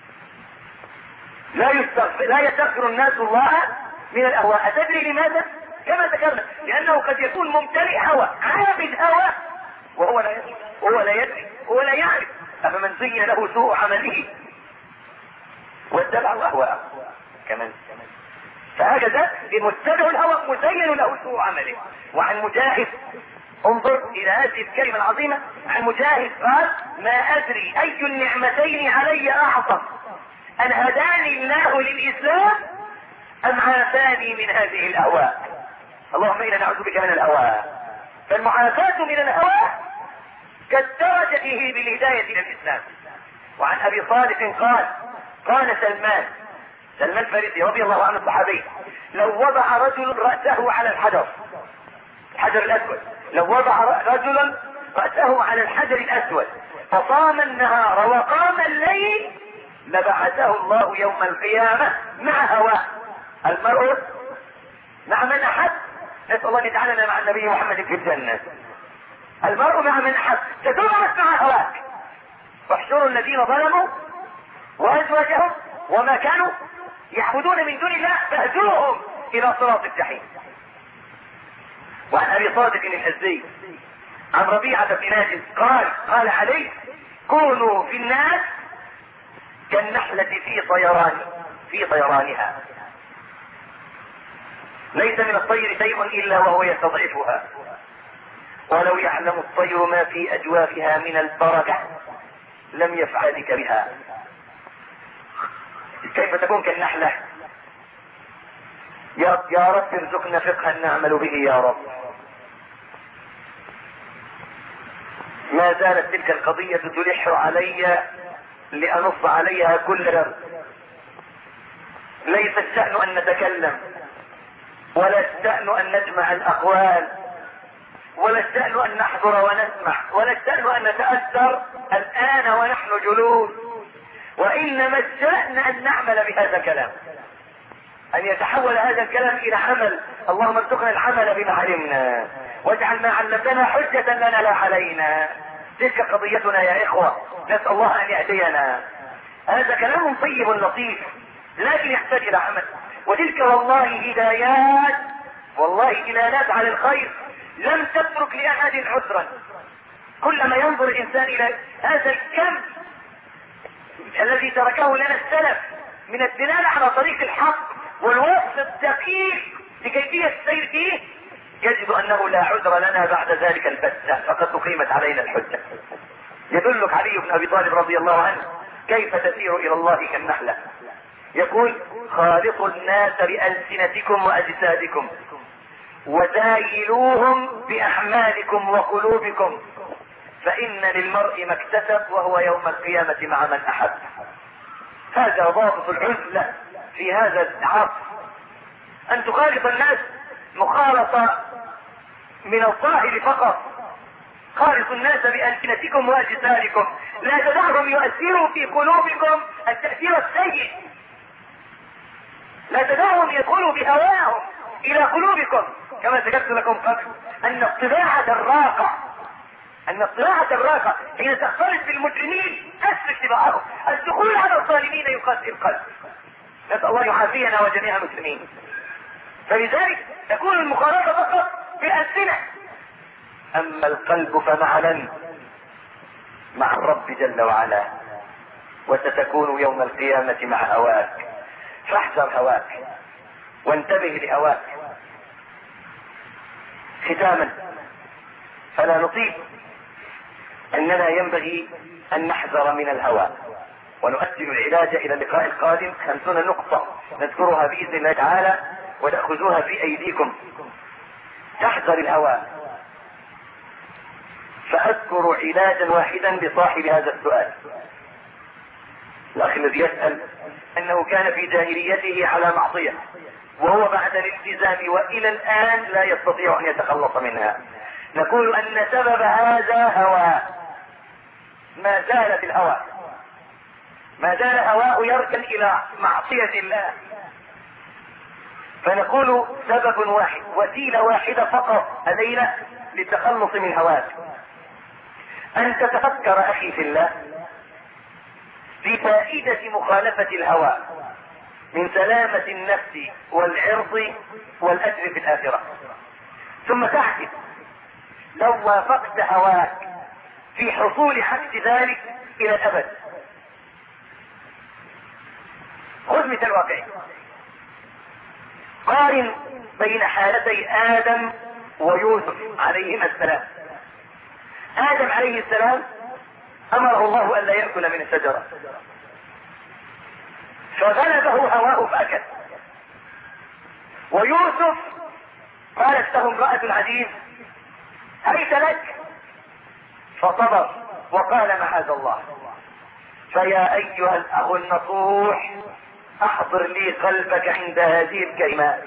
B: لا يستغفر لا يستغفر الناس الله من الاهواء. أتدري لماذا؟ كما ذكرنا، لانه قد يكون ممتلئ هوى، عابد هوى، وهو لا يدري وهو لا يدري وهو لا يعرف. افمن زين له سوء عمله واتبعوا اهواءه كمان. فهكذا متبع الهوى مزين له سوء عمله. وعن مجاهد، انظر الى هذه الكلمة العظيمة، عن مجاهد قال: ما ادري اي النعمتين علي اعظم، ان هداني الله للاسلام ام عافاني من هذه الاهواء. اللهم انا نعوذ بك من الاهواء. فالمعافاة من الهواء كالدرجة بالهداية الى الاسلام. وعن ابي صالح قال: قال سلمان سلمان الفارسي رضي الله عنه الصحابي: لو وضع رجل رأسه على الحجر الحجر الاسود لو وضع رجل رأسه على الحجر الاسود فصام النهار وقام الليل لبعثه الله يوم القيامة مع هواه. المرء مع من احب. نسأل الله ان يجعلنا مع النبي محمد في الجنة. المرء مع من احب، تدرس مع هواك. واحشروا الذين ظلموا وازواجهم وما كانوا يعبدون من دون الله فاهدوهم الى صراط الجحيم. وعن ابي صادق الازدي عن ربيعة بن ناجز قال: قال عليه: كونوا في الناس كالنحلة في طيران في طيرانها، ليس من الطير شيء الا وهو يستضعفها، ولو يعلم الطير ما في اجوافها من البركة لم يفعلك بها. كيف تكون كالنحلة؟ يا, يا رب ارزقنا فقها نعمل به يا رب. ما زالت تلك القضية تلح علي لأنص عليها كل درس. ليس الشأن أن نتكلم، ولا الشأن أن نجمع الأقوال، ولا الشأن أن نحضر ونسمع، ولا الشأن أن نتأثر الآن ونحن جلوس، وإنما الشأن أن نعمل بهذا الكلام، أن يتحول هذا الكلام إلى عمل. اللهم ارزقنا العمل بما علمنا، واجعل ما علمتنا حجة لنا لا علينا. تلك قضيتنا يا إخوة، نسأل الله أن يهدينا. هذا كلام طيب لطيف لكن يحتاج إلى عمل. وتلك والله هدايات، والله دلالات على الخير لم تترك لأحد عذرا. كلما ينظر الإنسان إلى هذا الكم الذي تركه لنا السلف من الدلالة على طريق الحق والوصف الدقيق لكيفية السير فيه، يجد أنه لا عذر لنا بعد ذلك البتة، فقد أقيمت علينا الحجة. يدلك علي بن أبي طالب رضي الله عنه كيف تسير إلى الله كالنحلة. يقول: خالقوا الناس بألسنتكم وأجسادكم وزايلوهم بأحمالكم وقلوبكم، فإن للمرء ما اكتسب وهو يوم القيامة مع من أحب. هذا ضابط العزلة في هذا العصر، أن تخالط الناس مخالطة من الظاهر فقط. خالطوا الناس بألسنتكم وأجسادكم، لا تدعهم يؤثروا في قلوبكم التأثير السيء، لا تدعهم يدخلوا بهواهم إلى قلوبكم. كما ذكرت لكم قبل أن الطباعة الراقة أن الطباعة الراقة حين تختلط بالمجرمين أسرق طباعهم. الدخول على الظالمين يقاسي القلب. نسأل الله يحافينا وجميع المسلمين. فلذلك تكون المخالطة فقط بالألسنة، أما القلب فمعلن مع الرب جل وعلا، وستكون يوم القيامة مع هواك. فاحذر هواك وانتبه لهواك. ختاما، فلا نطيب أننا ينبغي أن نحذر من الهوى، ونؤجل العلاج إلى اللقاء القادم. خمسون نقطة نذكرها بإذن الله تعالى وتأخذوها في أيديكم. تحذر الهوى. فأذكر علاجا واحدا لصاحب هذا السؤال. الأخ الذي يسأل أنه كان في جاهليته على معصية، وهو بعد الالتزام وإلى الآن لا يستطيع أن يتخلص منها. نقول أن سبب هذا هوى، ما زال في الهوى، ما زال هواه يركن إلى معصية الله. فنقول سبب واحد، وسيلة واحدة فقط الليلة للتخلص من هواك، أن تتفكر أخي في الله في فائدة مخالفة الهوى من سلامة النفس والعرض والأجر في الآخرة. ثم تعجب لو وافقت هواك في حصول عكس ذلك إلى الأبد. خذ مثال واقعي، قارن بين حالتي آدم ويوسف عليهما السلام. آدم عليه السلام أمره الله ألا يأكل من الشجرة، فغلبه هواء فأكل. ويوسف قالت له امرأة العزيز هيت لك، فصبر وقال معاذ الله. فيا أيها الأخ النصوح احضر لي قلبك عند هذه الكلمات،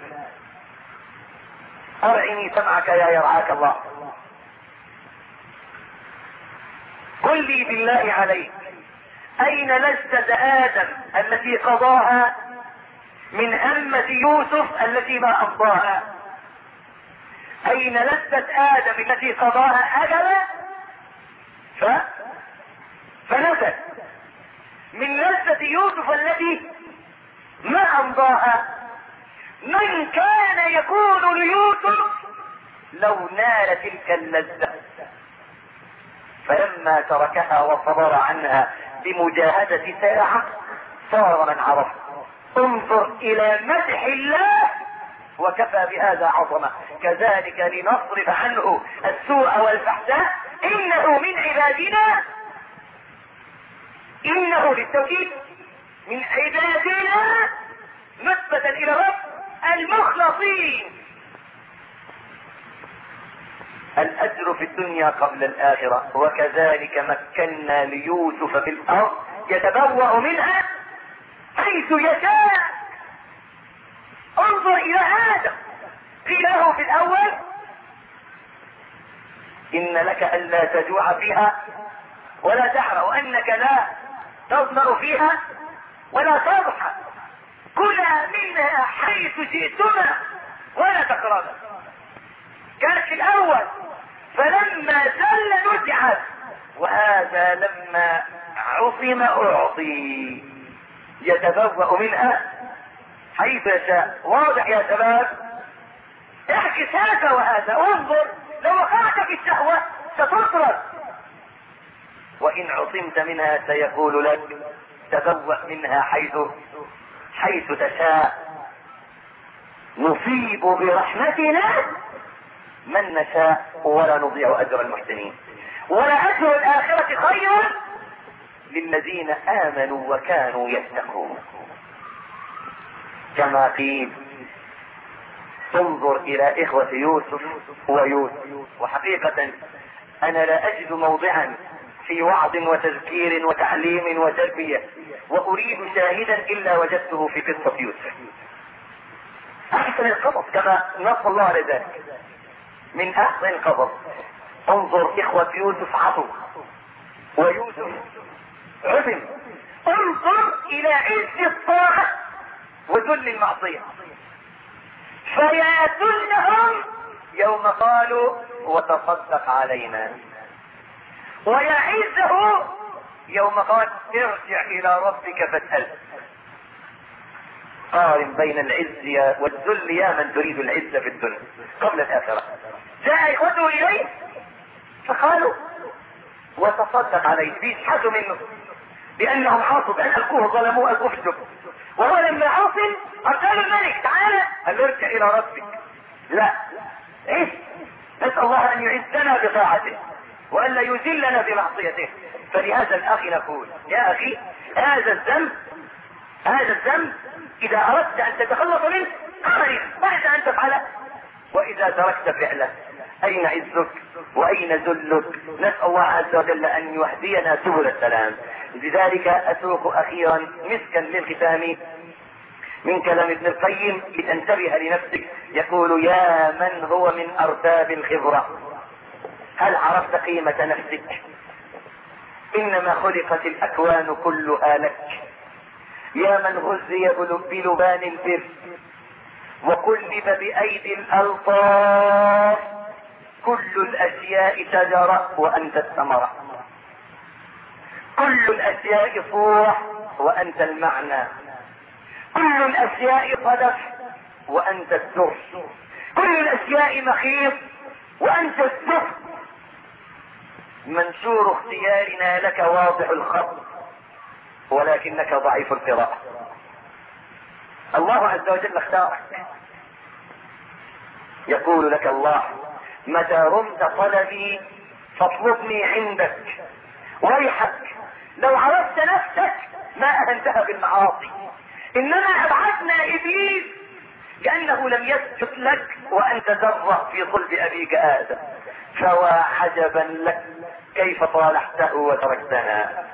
B: ارعني سمعك يا يرعاك الله. قل لي بالله عليك اين لذة ادم التي قضاها من همة يوسف التي ما امضاها؟ اين لذة ادم التي قضاها اجلا ف فنفت من لذة يوسف التي ما امضاها؟ من كان يكون ليوسف لو نال تلك اللذة؟ فلما تركها وصبر عنها بمجاهدة ساعة صار من عرف. انظر الى مدح الله وكفى بهذا عظمة. كذلك لنصرف عنه السوء والفحشاء انه من عبادنا، انه للتوكيد من عبادنا نسبة الى رب المخلصين. الاجر في الدنيا قبل الاخرة. وكذلك مكنا ليوسف في الارض يتبوأ منها حيث يشاء. انظر الى ادم، قيل له في الاول ان لك الا تجوع فيها ولا تحرى، وانك لا تظمأ فيها ولا تضحى، كلا منها حيث شئتما ولا تقربا. كانت في الاول، فلما زل نزعت، وهذا لما عصم اعطي يتبوأ منها حيث يشاء. واضح يا شباب؟ اعكس هذا وهذا. انظر لو وقعت في الشهوة ستطرد، وان عصمت منها سيقول لك تبوأ منها حيث حيث تشاء. نصيب برحمتنا من نشاء ولا نضيع اجر المحسنين. ولأجر الآخرة خير للذين آمنوا وكانوا يتقون. كما قيل انظر الى اخوة يوسف ويوسف. وحقيقة انا لا اجد موضعا في وعظ وتذكير وتعليم وتربية واريد شاهدا الا وجدته في قصة يوسف. احسن القصص كما نص الله على ذلك، من احسن القصص. انظر اخوة يوسف عصوا ويوسف عزم. انظر الى عز الطاعة وذل المعصية، فياتونهم يوم قالوا وتصدق علينا، ويعزه يوم قال ارجع الى ربك فاسأل. قارن بين العز والذل يا من تريد العز في الدنيا قبل الآخرة. جاء اخوته اليه فقالوا وتصدق عليه، بيشحتوا منه بانهم عاصوا، بان القوه ظلموه القوه في الجبل. وهو لما عاصم ارسل الملك تعالى قال ارجع الى ربك. لا، عز. نسال الله ان يعزنا بطاعته وان لا يذلنا بمعصيته. فلهذا الاخ نقول يا اخي هذا الذنب هذا الذنب اذا اردت ان تتخلص منه اعرف بعد ان تفعله، واذا تركت فعله اين عزك واين ذلك؟ نسال الله عز وجل ان يهدينا سبل السلام. لذلك اسوق اخيرا مسكا للختام من كلام ابن القيم لتنتبه لنفسك. يقول يا من هو من ارباب الخبرة، هل عرفت قيمة نفسك؟ انما خلقت الاكوان كلها لك. يا من غزي بلبان البر وكلب بايدي الالطاف، كل الاشياء شجرة وانت الثمرة، كل الاشياء صورة وانت المعنى، كل الاشياء صدف وانت الدر، كل الاشياء مخيط وانت الدر. منشور اختيارنا لك واضح الخط ولكنك ضعيف القراءة. الله عز وجل اختارك. يقول لك الله: متى رمت طلبي فاطلبني عندك. ويحك لو عرفت نفسك ما اهنتها بالمعاصي. انما ابعدنا ابليس كانه لم يسجد لك وانت ذره في صلب ابيك ادم. فوا عجبا لك كيف صالحته وتركتنا.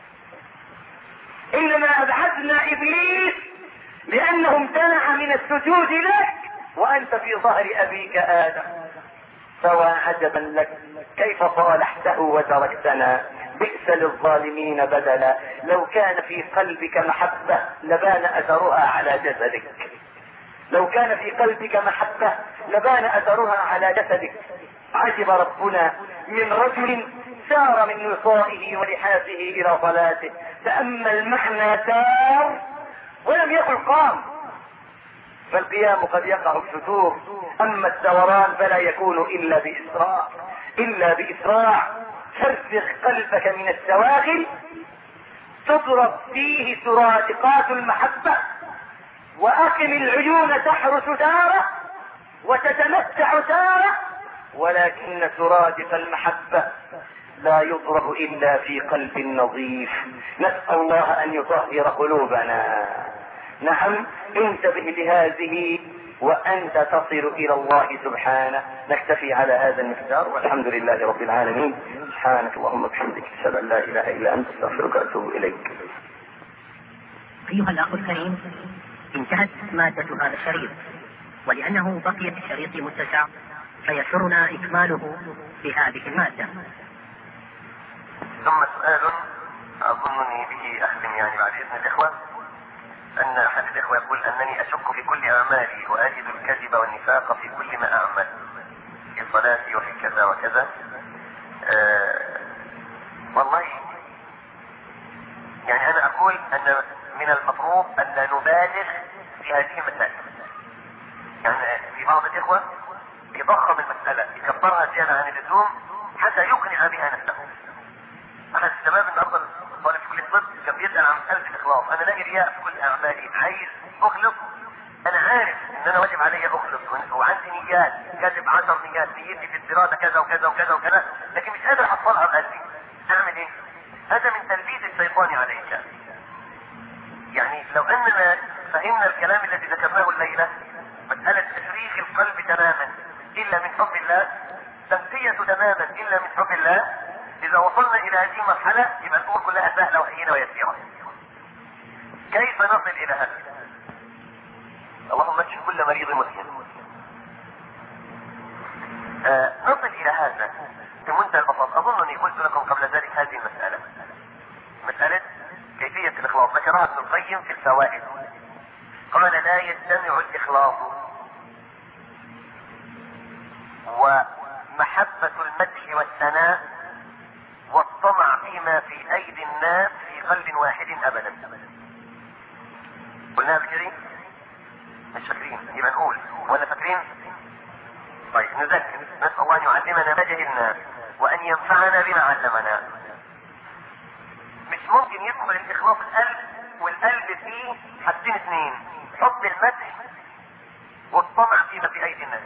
B: انما ابعدنا ابليس لانه امتنع من السجود لك وانت في ظهر ابيك ادم. فوا عجبا لك كيف صالحته وتركتنا. بئس للظالمين بدلا. لو كان في قلبك محبة لبان اثرها على جسدك. لو كان في قلبك محبة لبان اثرها على جسدك. عجب ربنا من رجل سار من وصائه ولحافه الى صلاته. تأمل معنى سار ولم يقل قام. فالقيام قد يقع الفتور، اما الدوران فلا يكون الا باسراع. الا باسراع. فرغ قلبك من الشواغل تضرب فيه سرادقات المحبة، واقم العيون تحرس تارة وتتمتع تارة، ولكن سرادق المحبة لا يضرب الا في قلب نظيف. نسأل الله ان يطهر قلوبنا. نعم، انتبه لهذه وانت تصل الى الله سبحانه. نكتفي على هذا المقدار والحمد لله رب العالمين. سبحانك اللهم وبحمدك اشهد ان لا اله الا انت استغفرك واتوب اليك.
C: ايها الاخ الكريم، انتهت مادة هذا الشريط، ولانه بقي في الشريط متسع فيسرنا اكماله بهذه المادة.
D: ثم سؤال اظنني به اختم يعني بعد اذن الاخوة. ان احد الاخوة يقول انني اشك في كل اعمالي واجد الكذب والنفاق في كل ما اعمل، في صلاتي وفي كذا وكذا. آه والله يعني انا اقول ان من المفروض ان لا نبالغ في هذه المسائل. يعني في بعض الاخوة يضخم المسألة يكبرها زيادة عن اللزوم حتى يقنع بها نفسه. احد الشباب النهارده طالب في كلية الطب كان بيسأل عن مسألة الاخلاص. انا لا رياء في كل اعمالي، عايز اخلص. انا عارف ان انا واجب علي اخلص وعندي نيات، كاتب عشر نيات، نيتي في الدراسة كذا وكذا وكذا وكذا، لكن مش قادر احصلها بقلبي. اعمل ايه؟ هذا من تلبيس الشيطان عليك. يعني لو اننا فهمنا الكلام الذي ذكرناه الليلة، مسألة تفريغ القلب تماما الا من حب الله، تنقية تماما الا من حب الله، اذا وصلنا الى هذه المرحلة يبقى الامور كلها سهلة وهينة ويسيرة. كيف نصل الى هذا؟ اللهم اشف كل مريض مسلم. آه نصل الى هذا بمنتهى البساطة. اظنني قلت لكم قبل ذلك هذه المسألة، مسألة كيفية الاخلاص ذكرها ابن القيم في الفوائد. قال: لا يجتمع الاخلاص ومحبة المدح والثناء والطمع فيما في ايدي الناس في قلب واحد ابدا. قلنا بكري؟ مش فاكرين؟ يبقى نقول ولا فاكرين؟ طيب نذكر. نسأل الله ان يعلمنا ما جهلنا وان ينفعنا بما علمنا. مش ممكن يدخل الاخلاص القلب والقلب فيه حاجتين اثنين: حب المدح والطمع فيما في ايدي الناس.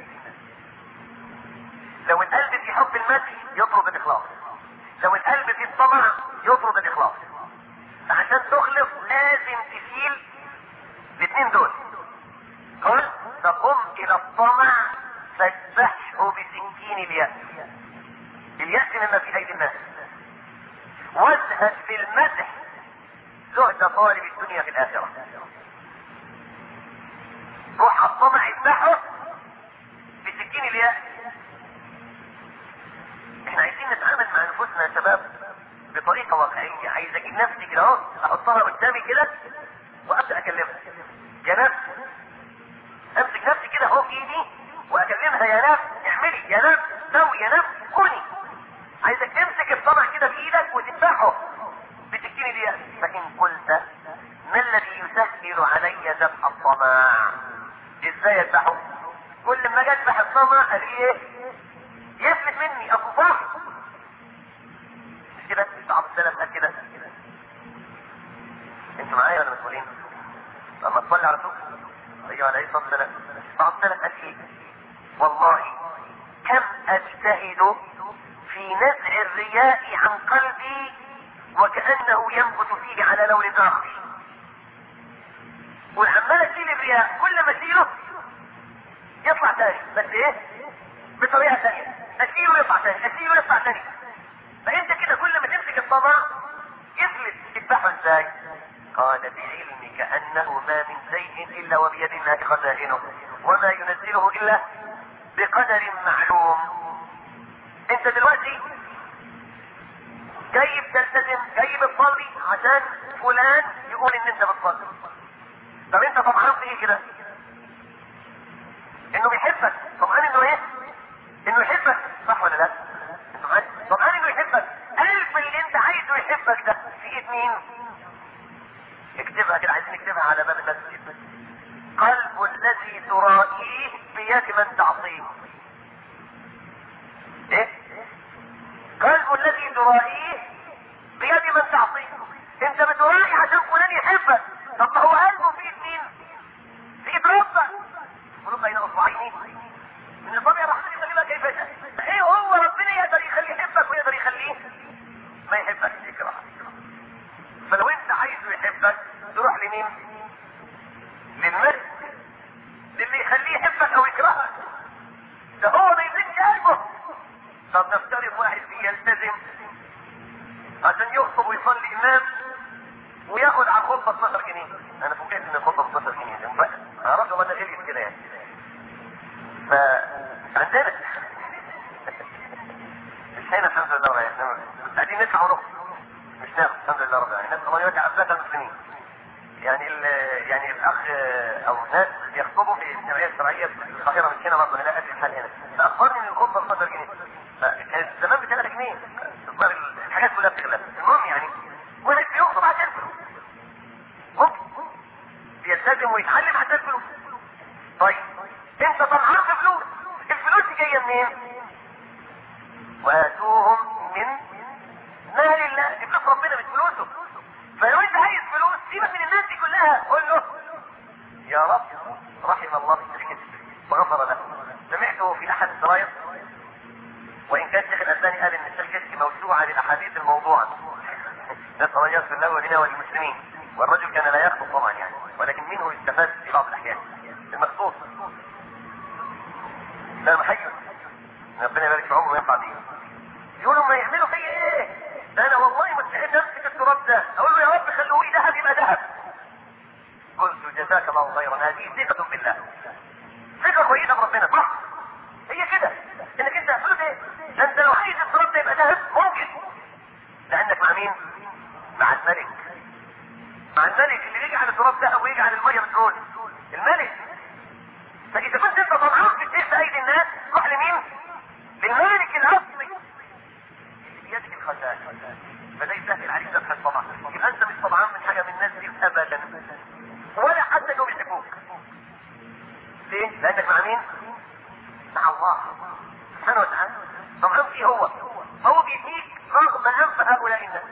D: لو القلب في حب المدح يطرد الاخلاص، لو القلب في الطمع يطرد الاخلاص. فعشان تخلص لازم تشيل الاثنين دول. قال: فقم الى الطمع فاذبحه بسكين اليأس. اليأس مما في ايدي الناس. وازهد في المدح زهد طالب الدنيا في الاخرة. روح الطمع اذبحه بسكين اليأس. احنا عايزين نتعامل مع نفوسنا يا شباب بطريقة واقعية. عايز اجيب نفسي كده اهو، احطها قدامي كده وابدا اكلمها. يا نفس، امسك نفسي كده اهو في ايدي واكلمها: يا نفس اعملي، يا نفس سوي، يا نفس كوني. عايزك تمسك الطمع كده بايدك وتذبحه بسكين اليأس. فان قلت ما الذي يسهل علي ذبح الطمع؟ ازاي اذبحه؟ كل ما اجي اذبح الطمع الاقيه يفلت مني اكفر. مش كده؟ بعض السلف قال كده. انتوا معايا ولا مسؤولين؟ لما تصلي على رسول ايوه عليه الصلاه والسلام، بعض السلف قال ايه؟ والله كم اجتهد في نزع الرياء عن قلبي وكأنه ينبت فيه على لون اخر. وعمال اشيل الرياء، كل ما اشيله يطلع تاني، بس ايه؟ بطريقه ثانيه. اشيله يطلع تاني، اشيله يطلع تاني. فانت كده كل ما تمسك الطمع يفلت. تذبحه ازاي؟ قال بعلمك انه ما من شيء الا وبيد الله خزائنه وما ينزله الا بقدر معلوم. انت دلوقتي جاي بتلتزم، جاي بتصلي عشان فلان يقول ان انت بتصلي. طب انت طمعان في ايه كده؟ انه بيحبك. طمعان انه ايه؟ انه يحبك، صح ولا لا؟ انتوا معايا؟ طمعان انه يحبك. قلب اللي انت عايزه يحبك ده في ايد مين؟ اكتبها كده، عايزين نكتبها على باب المسجد. قلب الذي ترائيه بيد من تعصيه. ايه؟ قلب الذي ترائيه بيد من تعصيه. انت بترائي عشان فلان يحبك. طب ما هو قلبه في ايد مين؟ في ايد ربك. قلوب بين اصبعين من اصابع الرحمن يخليها كيف يشاء. ايه هو ربنا يقدر يخليه يحبك ويقدر يخليه ما يحبك يكرهك. فلو انت عايزه يحبك تروح لمين؟ للمرء اللي يخليه يحبك او يكرهك. ده هو ما يملكش قلبه. طب نفترض واحد يلتزم عشان يخطب ويصلي امام وياخد على الخطبه اتناشر جنيه. انا فوجئت ان الخطبه ب اتناشر جنيه، ما اعرفش والله ده غليت كده يعني. فعندنا مش هنا الحمد لله يعني قاعدين ندفع ونخ مش ناخد الحمد لله رب العالمين. نسال الله يرجع افلات المسلمين. يعني يعني الاخ او ناس بيخطبوا في الجمعيه الشرعيه في القاهره من هنا برضه لا ادري الحال هنا، فاخبرني ان الخطبه ب اتناشر جنيه. فكانت زمان ب ثلاثة جنيه. الحاجات كلها بتغلى. المهم يعني واحد بيخطب عشان فلوس. ممكن بيلتزم ويتعلم عشان فلوس. طيب انت طمعان في فلوس، الفلوس دي جايه منين؟ واتوهم من مال الله. دي فلوس ربنا مش فلوسه. فلو انت عايز فلوس سيبك من الناس دي كلها، قول له يا رب رحم الله الشيخ وغفر له. سمعته في احد السراير، وان كان الشيخ الالباني قال ان الشيخ كشكي موسوعه للاحاديث الموضوعه. نسال الله يغفر له ولنا وللمسلمين. والرجل كان لا يخطب طبعا يعني، ولكن منه يستفاد في بعض الاحيان. المقصود ده محير، ربنا يبارك في عمره وينفع بيه. يقولوا ما يعملوا فيا ايه؟ ده انا والله مستعد امسك التراب ده اقول له يا رب خلوه ذهب يبقى ذهب. قلت جزاك الله خيرا. هذه ثقة بالله، ثقة كويسة بربنا، صح؟ هي كده انك انت هتقول ايه؟ انت لو عايز التراب ده يبقى ذهب ممكن، لانك مع مين؟ مع الملك. مع الملك اللي يجعل التراب ذهب ويجعل الميه بترول، الملك. فاذا كنت انت طمعان في الشيء في ايدي الناس روح لمين؟ للمالك الاصلي بيدك الخزائن. فده يسهل عليك ذبح الطمع. يبقى انت مش طمعان من حاجه من الناس دي ابدا، ولا حتى انهم يحبوك. ليه؟ لانك مع مين؟ مع الله سبحانه وتعالى. طمعان فيه هو، هو بيديك رغم انف هؤلاء الناس.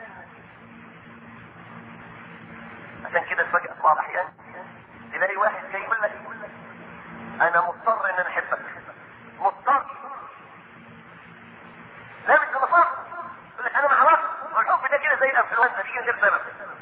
D: عشان كده تفاجئ بعض الاحيان تلاقي واحد جاي يقول لك انا مضطر ان انا احبك، مضطر. لا مش مضطر، يقول لك انا ما اعرفش. والحب ده كده زي الانفلونزا بيجي من غير سبب.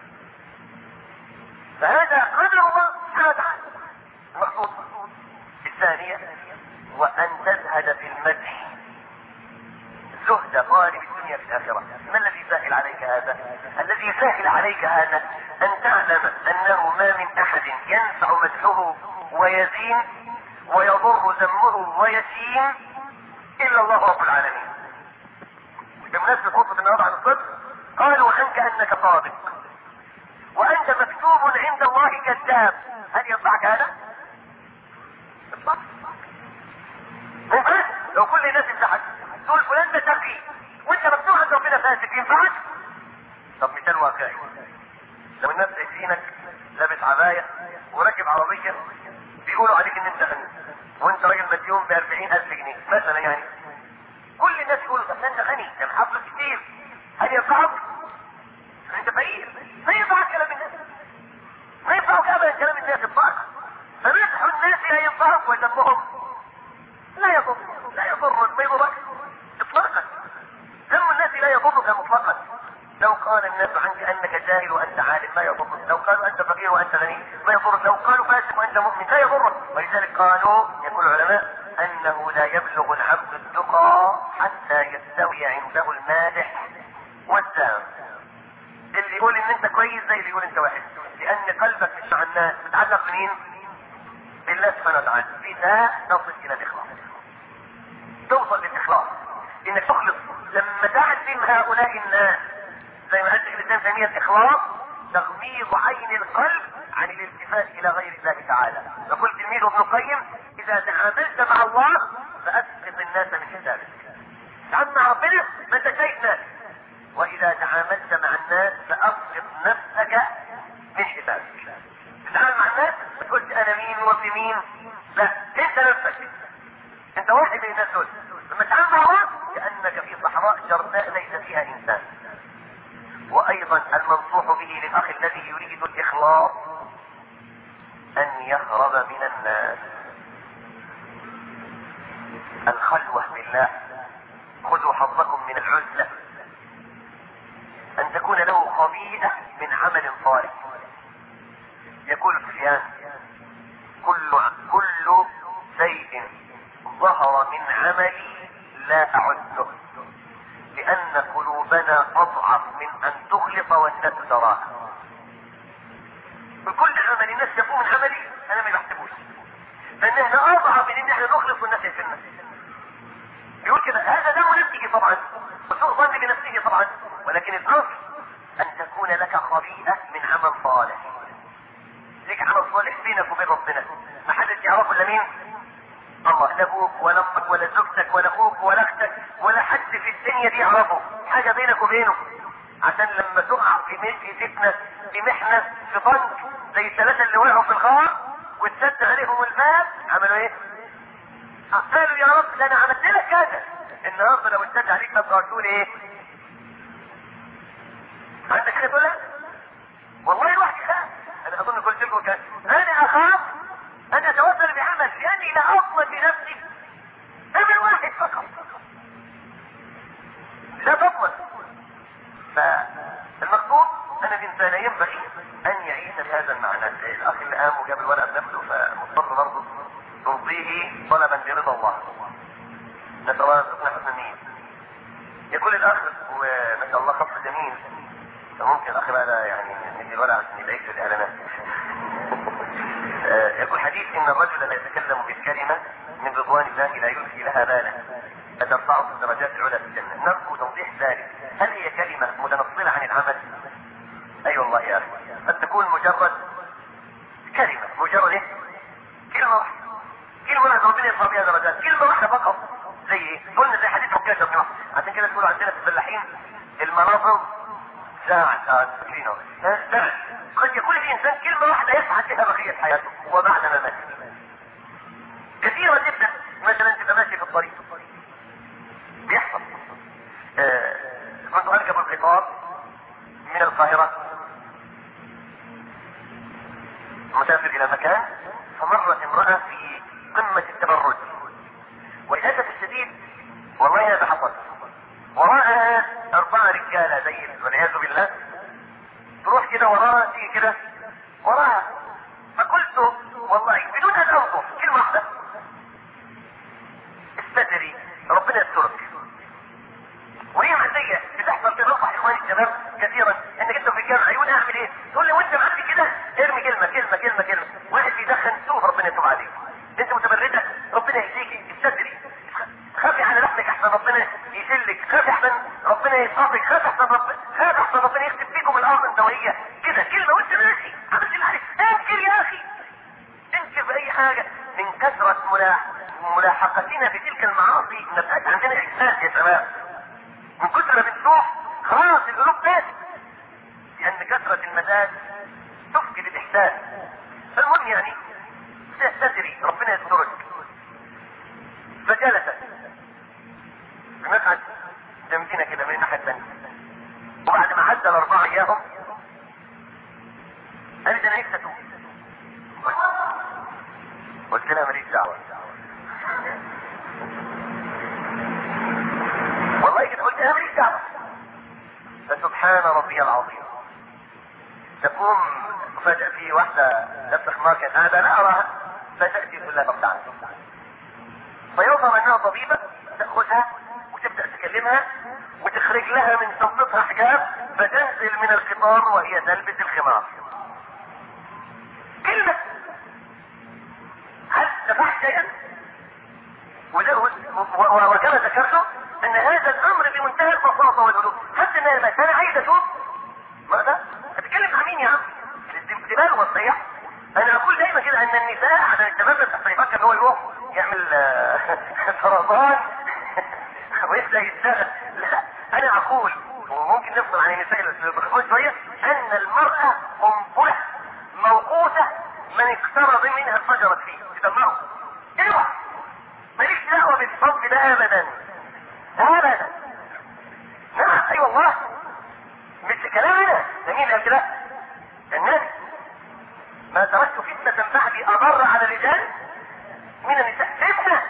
D: فهذا قدر الله سبحانه وتعالى. المقصود الثانية وان تزهد في المدح زهد طالب الدنيا في الاخرة. ما الذي يسهل عليك هذا؟ الذي يسهل عليك هذا ان تعلم انه ما من احد ينفع مدحه ويزين ويضر ذمه ويسيم الا الله رب العالمين. بمناسبة خطبة النهارده عن الصدق قالوا عنك انك صادق وانت مكتوب عند الله كذاب. هل ينفعك هذا؟ ينفع؟ ينفع؟ لو كل الناس امتحت تقول فلان ده تقي وانت مكتوب عند ربنا فاسق، ينفعك؟ طب مثال واقعي، لو الناس شايفينك لابس عباية وراكب عربية بيقولوا عليك ان انت غني وانت راجل مديون ب أربعين ألف جنيه مثلا يعني، كل الناس يقولوا طب انت غني ده محافظ كتير، هل ينفعك؟ انت فقير، ما ينفعك كلام الناس، ما ينفعك ابدا كلام الناس ينفعك، فمدح الناس لا ينفعك وذمهم لا يضر، لا يضرك، ما يضرك اطلاقا، ذم الناس لا يضرك مطلقا. لو قال الناس عنك انك جاهل وانت عالم ما يضرك، لو قالوا انت فقير وانت غني ما يضرك، لو قالوا فاسق وانت مؤمن لا يضرك. ولذلك قالوا يقول العلماء انه لا يبلغ العبد التقى حتى يستوي عنده المادح والذام. اللي يقول ان انت كويس زي اللي يقول انت وحش، لان قلبك مش مع الناس، متعلق بمين؟ بالله سبحانه وتعالى. بذا تصل الى الاخلاص، توصل للاخلاص انك تخلص. لما تعلم هؤلاء الناس زي ما قال الانسان تيمية الاخلاص تغميض عين القلب عن الالتفات الى غير الله تعالى. يقول تلميذ ابن القيم اذا تعاملت مع الله فاسقط الناس من حسابك. تعامل مع ربنا ما انت شايف ناس، واذا تعاملت مع الناس فاسقط نفسك من حسابك. تتعامل مع الناس ما تقولش انا مين وفي مين، لا انت نفسك، انت واحد من الناس دول. لما تتعامل مع الله كانك في صحراء جرداء ليس فيها انسان. وايضا المنصوح به للاخ الذي يريد الاخلاص ان يهرب من الناس. الخلوة بالله، خذوا حظكم من العزلة، ان تكون له خبيئة من عمل صالح. يقول سفيان كل كل شيء ظهر من عملي لا اعده، لان قلوبنا اضعف من ان تخلص والناس تراها. بكل عمل الناس شافوه من عملي انا ما بحسبوش، لان احنا اضعف من ان احنا نخلص والناس يفهمنا. يقول كده هذا دم نفسه طبعا وسوء ظن بنفسه طبعا، ولكن الاصل ان تكون لك خبيئة من عمل صالح. ليك عمل صالح بينك وبين ربنا ما حدش يعرفه الا مين؟ الله. لا ابوك ولا امك ولا زوجتك ولا اخوك ولا اختك ولا حد في الدنيا دي يعرفه حاجه بينك وبينه، عشان لما تقع في في فتنه في محنه في ضنك زي الثلاثه اللي وقعوا في الغار واتسد عليهم الباب عملوا ايه؟ قالوا يا رب ده انا عملت لك كذا. النهارده لو اتسد عليك تبقى تقول ايه؟ عندك حاجه تقولها؟ والله الواحد يخاف. انا اظن قلت لكم كده انا اخاف ان اتوسل بعمل لاني لا اضمن بنفسي عمل واحد فقط، لا تضمن. فالمقصود ان الانسان ينبغي ان يعيش بهذا المعنى. الاخ اللي قام وجاب الورقه بنفسه فمضطر برضه ترضيه طلبا برضا الله، نسال الله ان تكون حسن النيه. يقول الاخ وما شاء الله خط جميل، فممكن الاخ بقى يعني ندي الورقه عشان يبقى يكتب الاعلانات. يقول حديث ان الرجل لا يتكلم بالكلمة من رضوان الله لا يلقي لها بالا فترفعه في الدرجات العلى في الجنة. نرجو توضيح ذلك، هل هي كلمة متنصلة عن العمل؟ اي أيوة والله يا اخي، قد تكون مجرد كلمة، مجرد ايه؟ كلمة واحدة، كلمة واحدة ربنا يرفع بها درجات، كلمة واحدة فقط. زي ايه؟ قلنا زي حديث عكاشة بن محمد، عشان كده تقولوا عندنا في الفلاحين المناظر ساعة ساعة فاكرينه ساعة. قد يكون الانسان كلمة واحدة يسعد بها بقية حياته وبعد مماته. كثيرا جدا مثلا تبقى ماشي في الطريق بيحصل. آه كنت اركب القطار من القاهرة مسافر الى مكان، فمرت امرأة في قمة التبرج، وللأسف الشديد والله هذا حصل، وراءها اربعة رجالة زي والعياذ بالله، تروح كده وراها تيجي كده وراها، فقلت والله بدون ان انظر كلمة واحدة استدري ربنا يسترك. وهي معدية بتحصل في روح اخواني الشباب كثيرا، انك انت في الجامعة عيون اعمل ايه؟ تقول لي وانت معدي كده ارمي كلمة كلمة كلمة كلمة، واحد بيدخن توب ربنا يتوب عليك، انت متبردة ربنا يهديك، استدري خافي على نفسك احسن ربنا يشلك، خافي احسن ربنا يصابك، خافي احسن ربنا خافي احسن ربنا يكتب فيكم الارض انت وهي كده كلمة وانت ماشي عملت اللي عليك. انكر يا اخي، انكر باي حاجة. من كثرة ملاحقتنا في تلك المعاصي نبقى عندنا احساس يا شباب، من كثرة ما بنشوف خلاص القلوب ماتت، لان كثرة المزاج تفقد الاحساس. وبعد ما عدى الاربعه اياهم قالت انا نفسي اتوب. قلت لها ماليش دعوه. والله كنت قلت لها ماليش دعوه. فسبحان ربي العظيم، تقوم فجأة في واحدة لابسة خمار كانت قاعدة لا أراها، فتأتي تقول لها طب تعالى، فيظهر أنها طبيبة، تأخذها وتبدأ تكلمها وتخرج لها من شنطتها حجاب، فتنزل من القطار وهي تلبس الخمار. كلمة هل دفعت شيئا؟ وكما ذكرته أن هذا الأمر بمنتهى البساطة والهدوء، حتى أن أنا أنا عايز أشوف ماذا؟ أتكلم عن مين يا عم؟ الاستقبال والصيح. أنا أقول دايما كده أن النساء على الشباب بس يفكر إن هو يروح يعمل سرطان ويبدأ يشتغل. لا، أنا أقول وممكن نفصل عن النساء اللي بيخرجوا شوية أن المرأة منفلة موقوتة من اقترب منها انفجرت فيه. تسمعوا؟ ايوه ماليش دعوة بالفضل ده أبدا أبدا. نعم أي أيوة والله مش كلام أنا، ده مين اللي كده؟ الناس. ما تركت فتنة بعدي أضر على الرجال من النساء. فتنة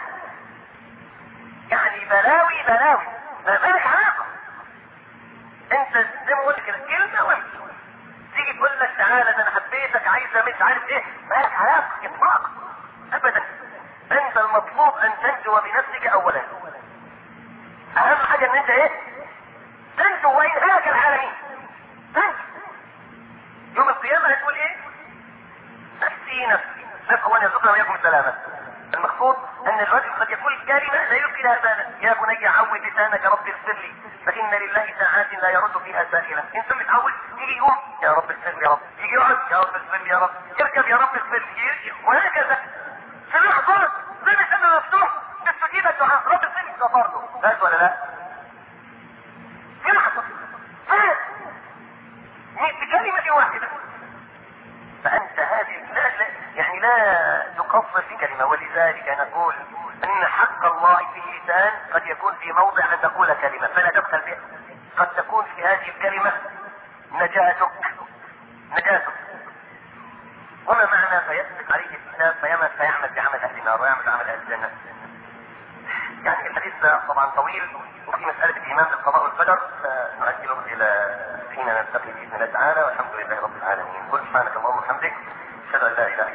D: يعني بلاوي بلاوي ما بالك علاقة. انت زي ما قلت كده كلمة واحدة تيجي تقول لك تعالى ده انا حبيتك عايزة مش عارف ايه، ما لك علاقة اطلاق ابدا. انت المطلوب ان تنجو بنفسك اولا. اهم حاجة ان انت ايه؟ تنجو وان هلك العالمين. تنجو يوم القيامة هتقول ايه؟ نفسي نفسي نفسي وان يرزقنا وياكم السلامة. المقصود ان الرجل قد يقول كلمة لا يلقي لها بالا. يا بني عود لسانك رب اغفر لي فان لله ساعات لا يرد فيها سائلة. ان ثم يتعود يجي يقوم يا رب اغفر لي يا رب، يجي يقعد يا رب اغفر لي يا رب، يركب يا رب اغفر لي، يركب وهكذا. في لحظات زي ما كان مفتوح تستجيب الدعاء رب اغفر لي غفرته. بس ولا لا؟ في لحظة فات بكلمة واحدة. فأنت هذه لا لا يعني لا تقصر في كلمة. ولذلك نقول أن حق الله في اللسان قد يكون في موضع أن تقول كلمة فلا تبخل بها. قد تكون في هذه الكلمة نجاتك نجاتك. وما معنى فيسبق عليه الكتاب فيعمل فيعمل بعمل أهل النار ويعمل بعمل أهل الجنة. يعني الحديث طبعا طويل وفي مسألة الإيمان بالقضاء والقدر فنؤجله إلى حين نلتقي بإذن الله تعالى. والحمد لله رب العالمين. قل سبحانك اللهم وبحمدك أشهد أن لا إله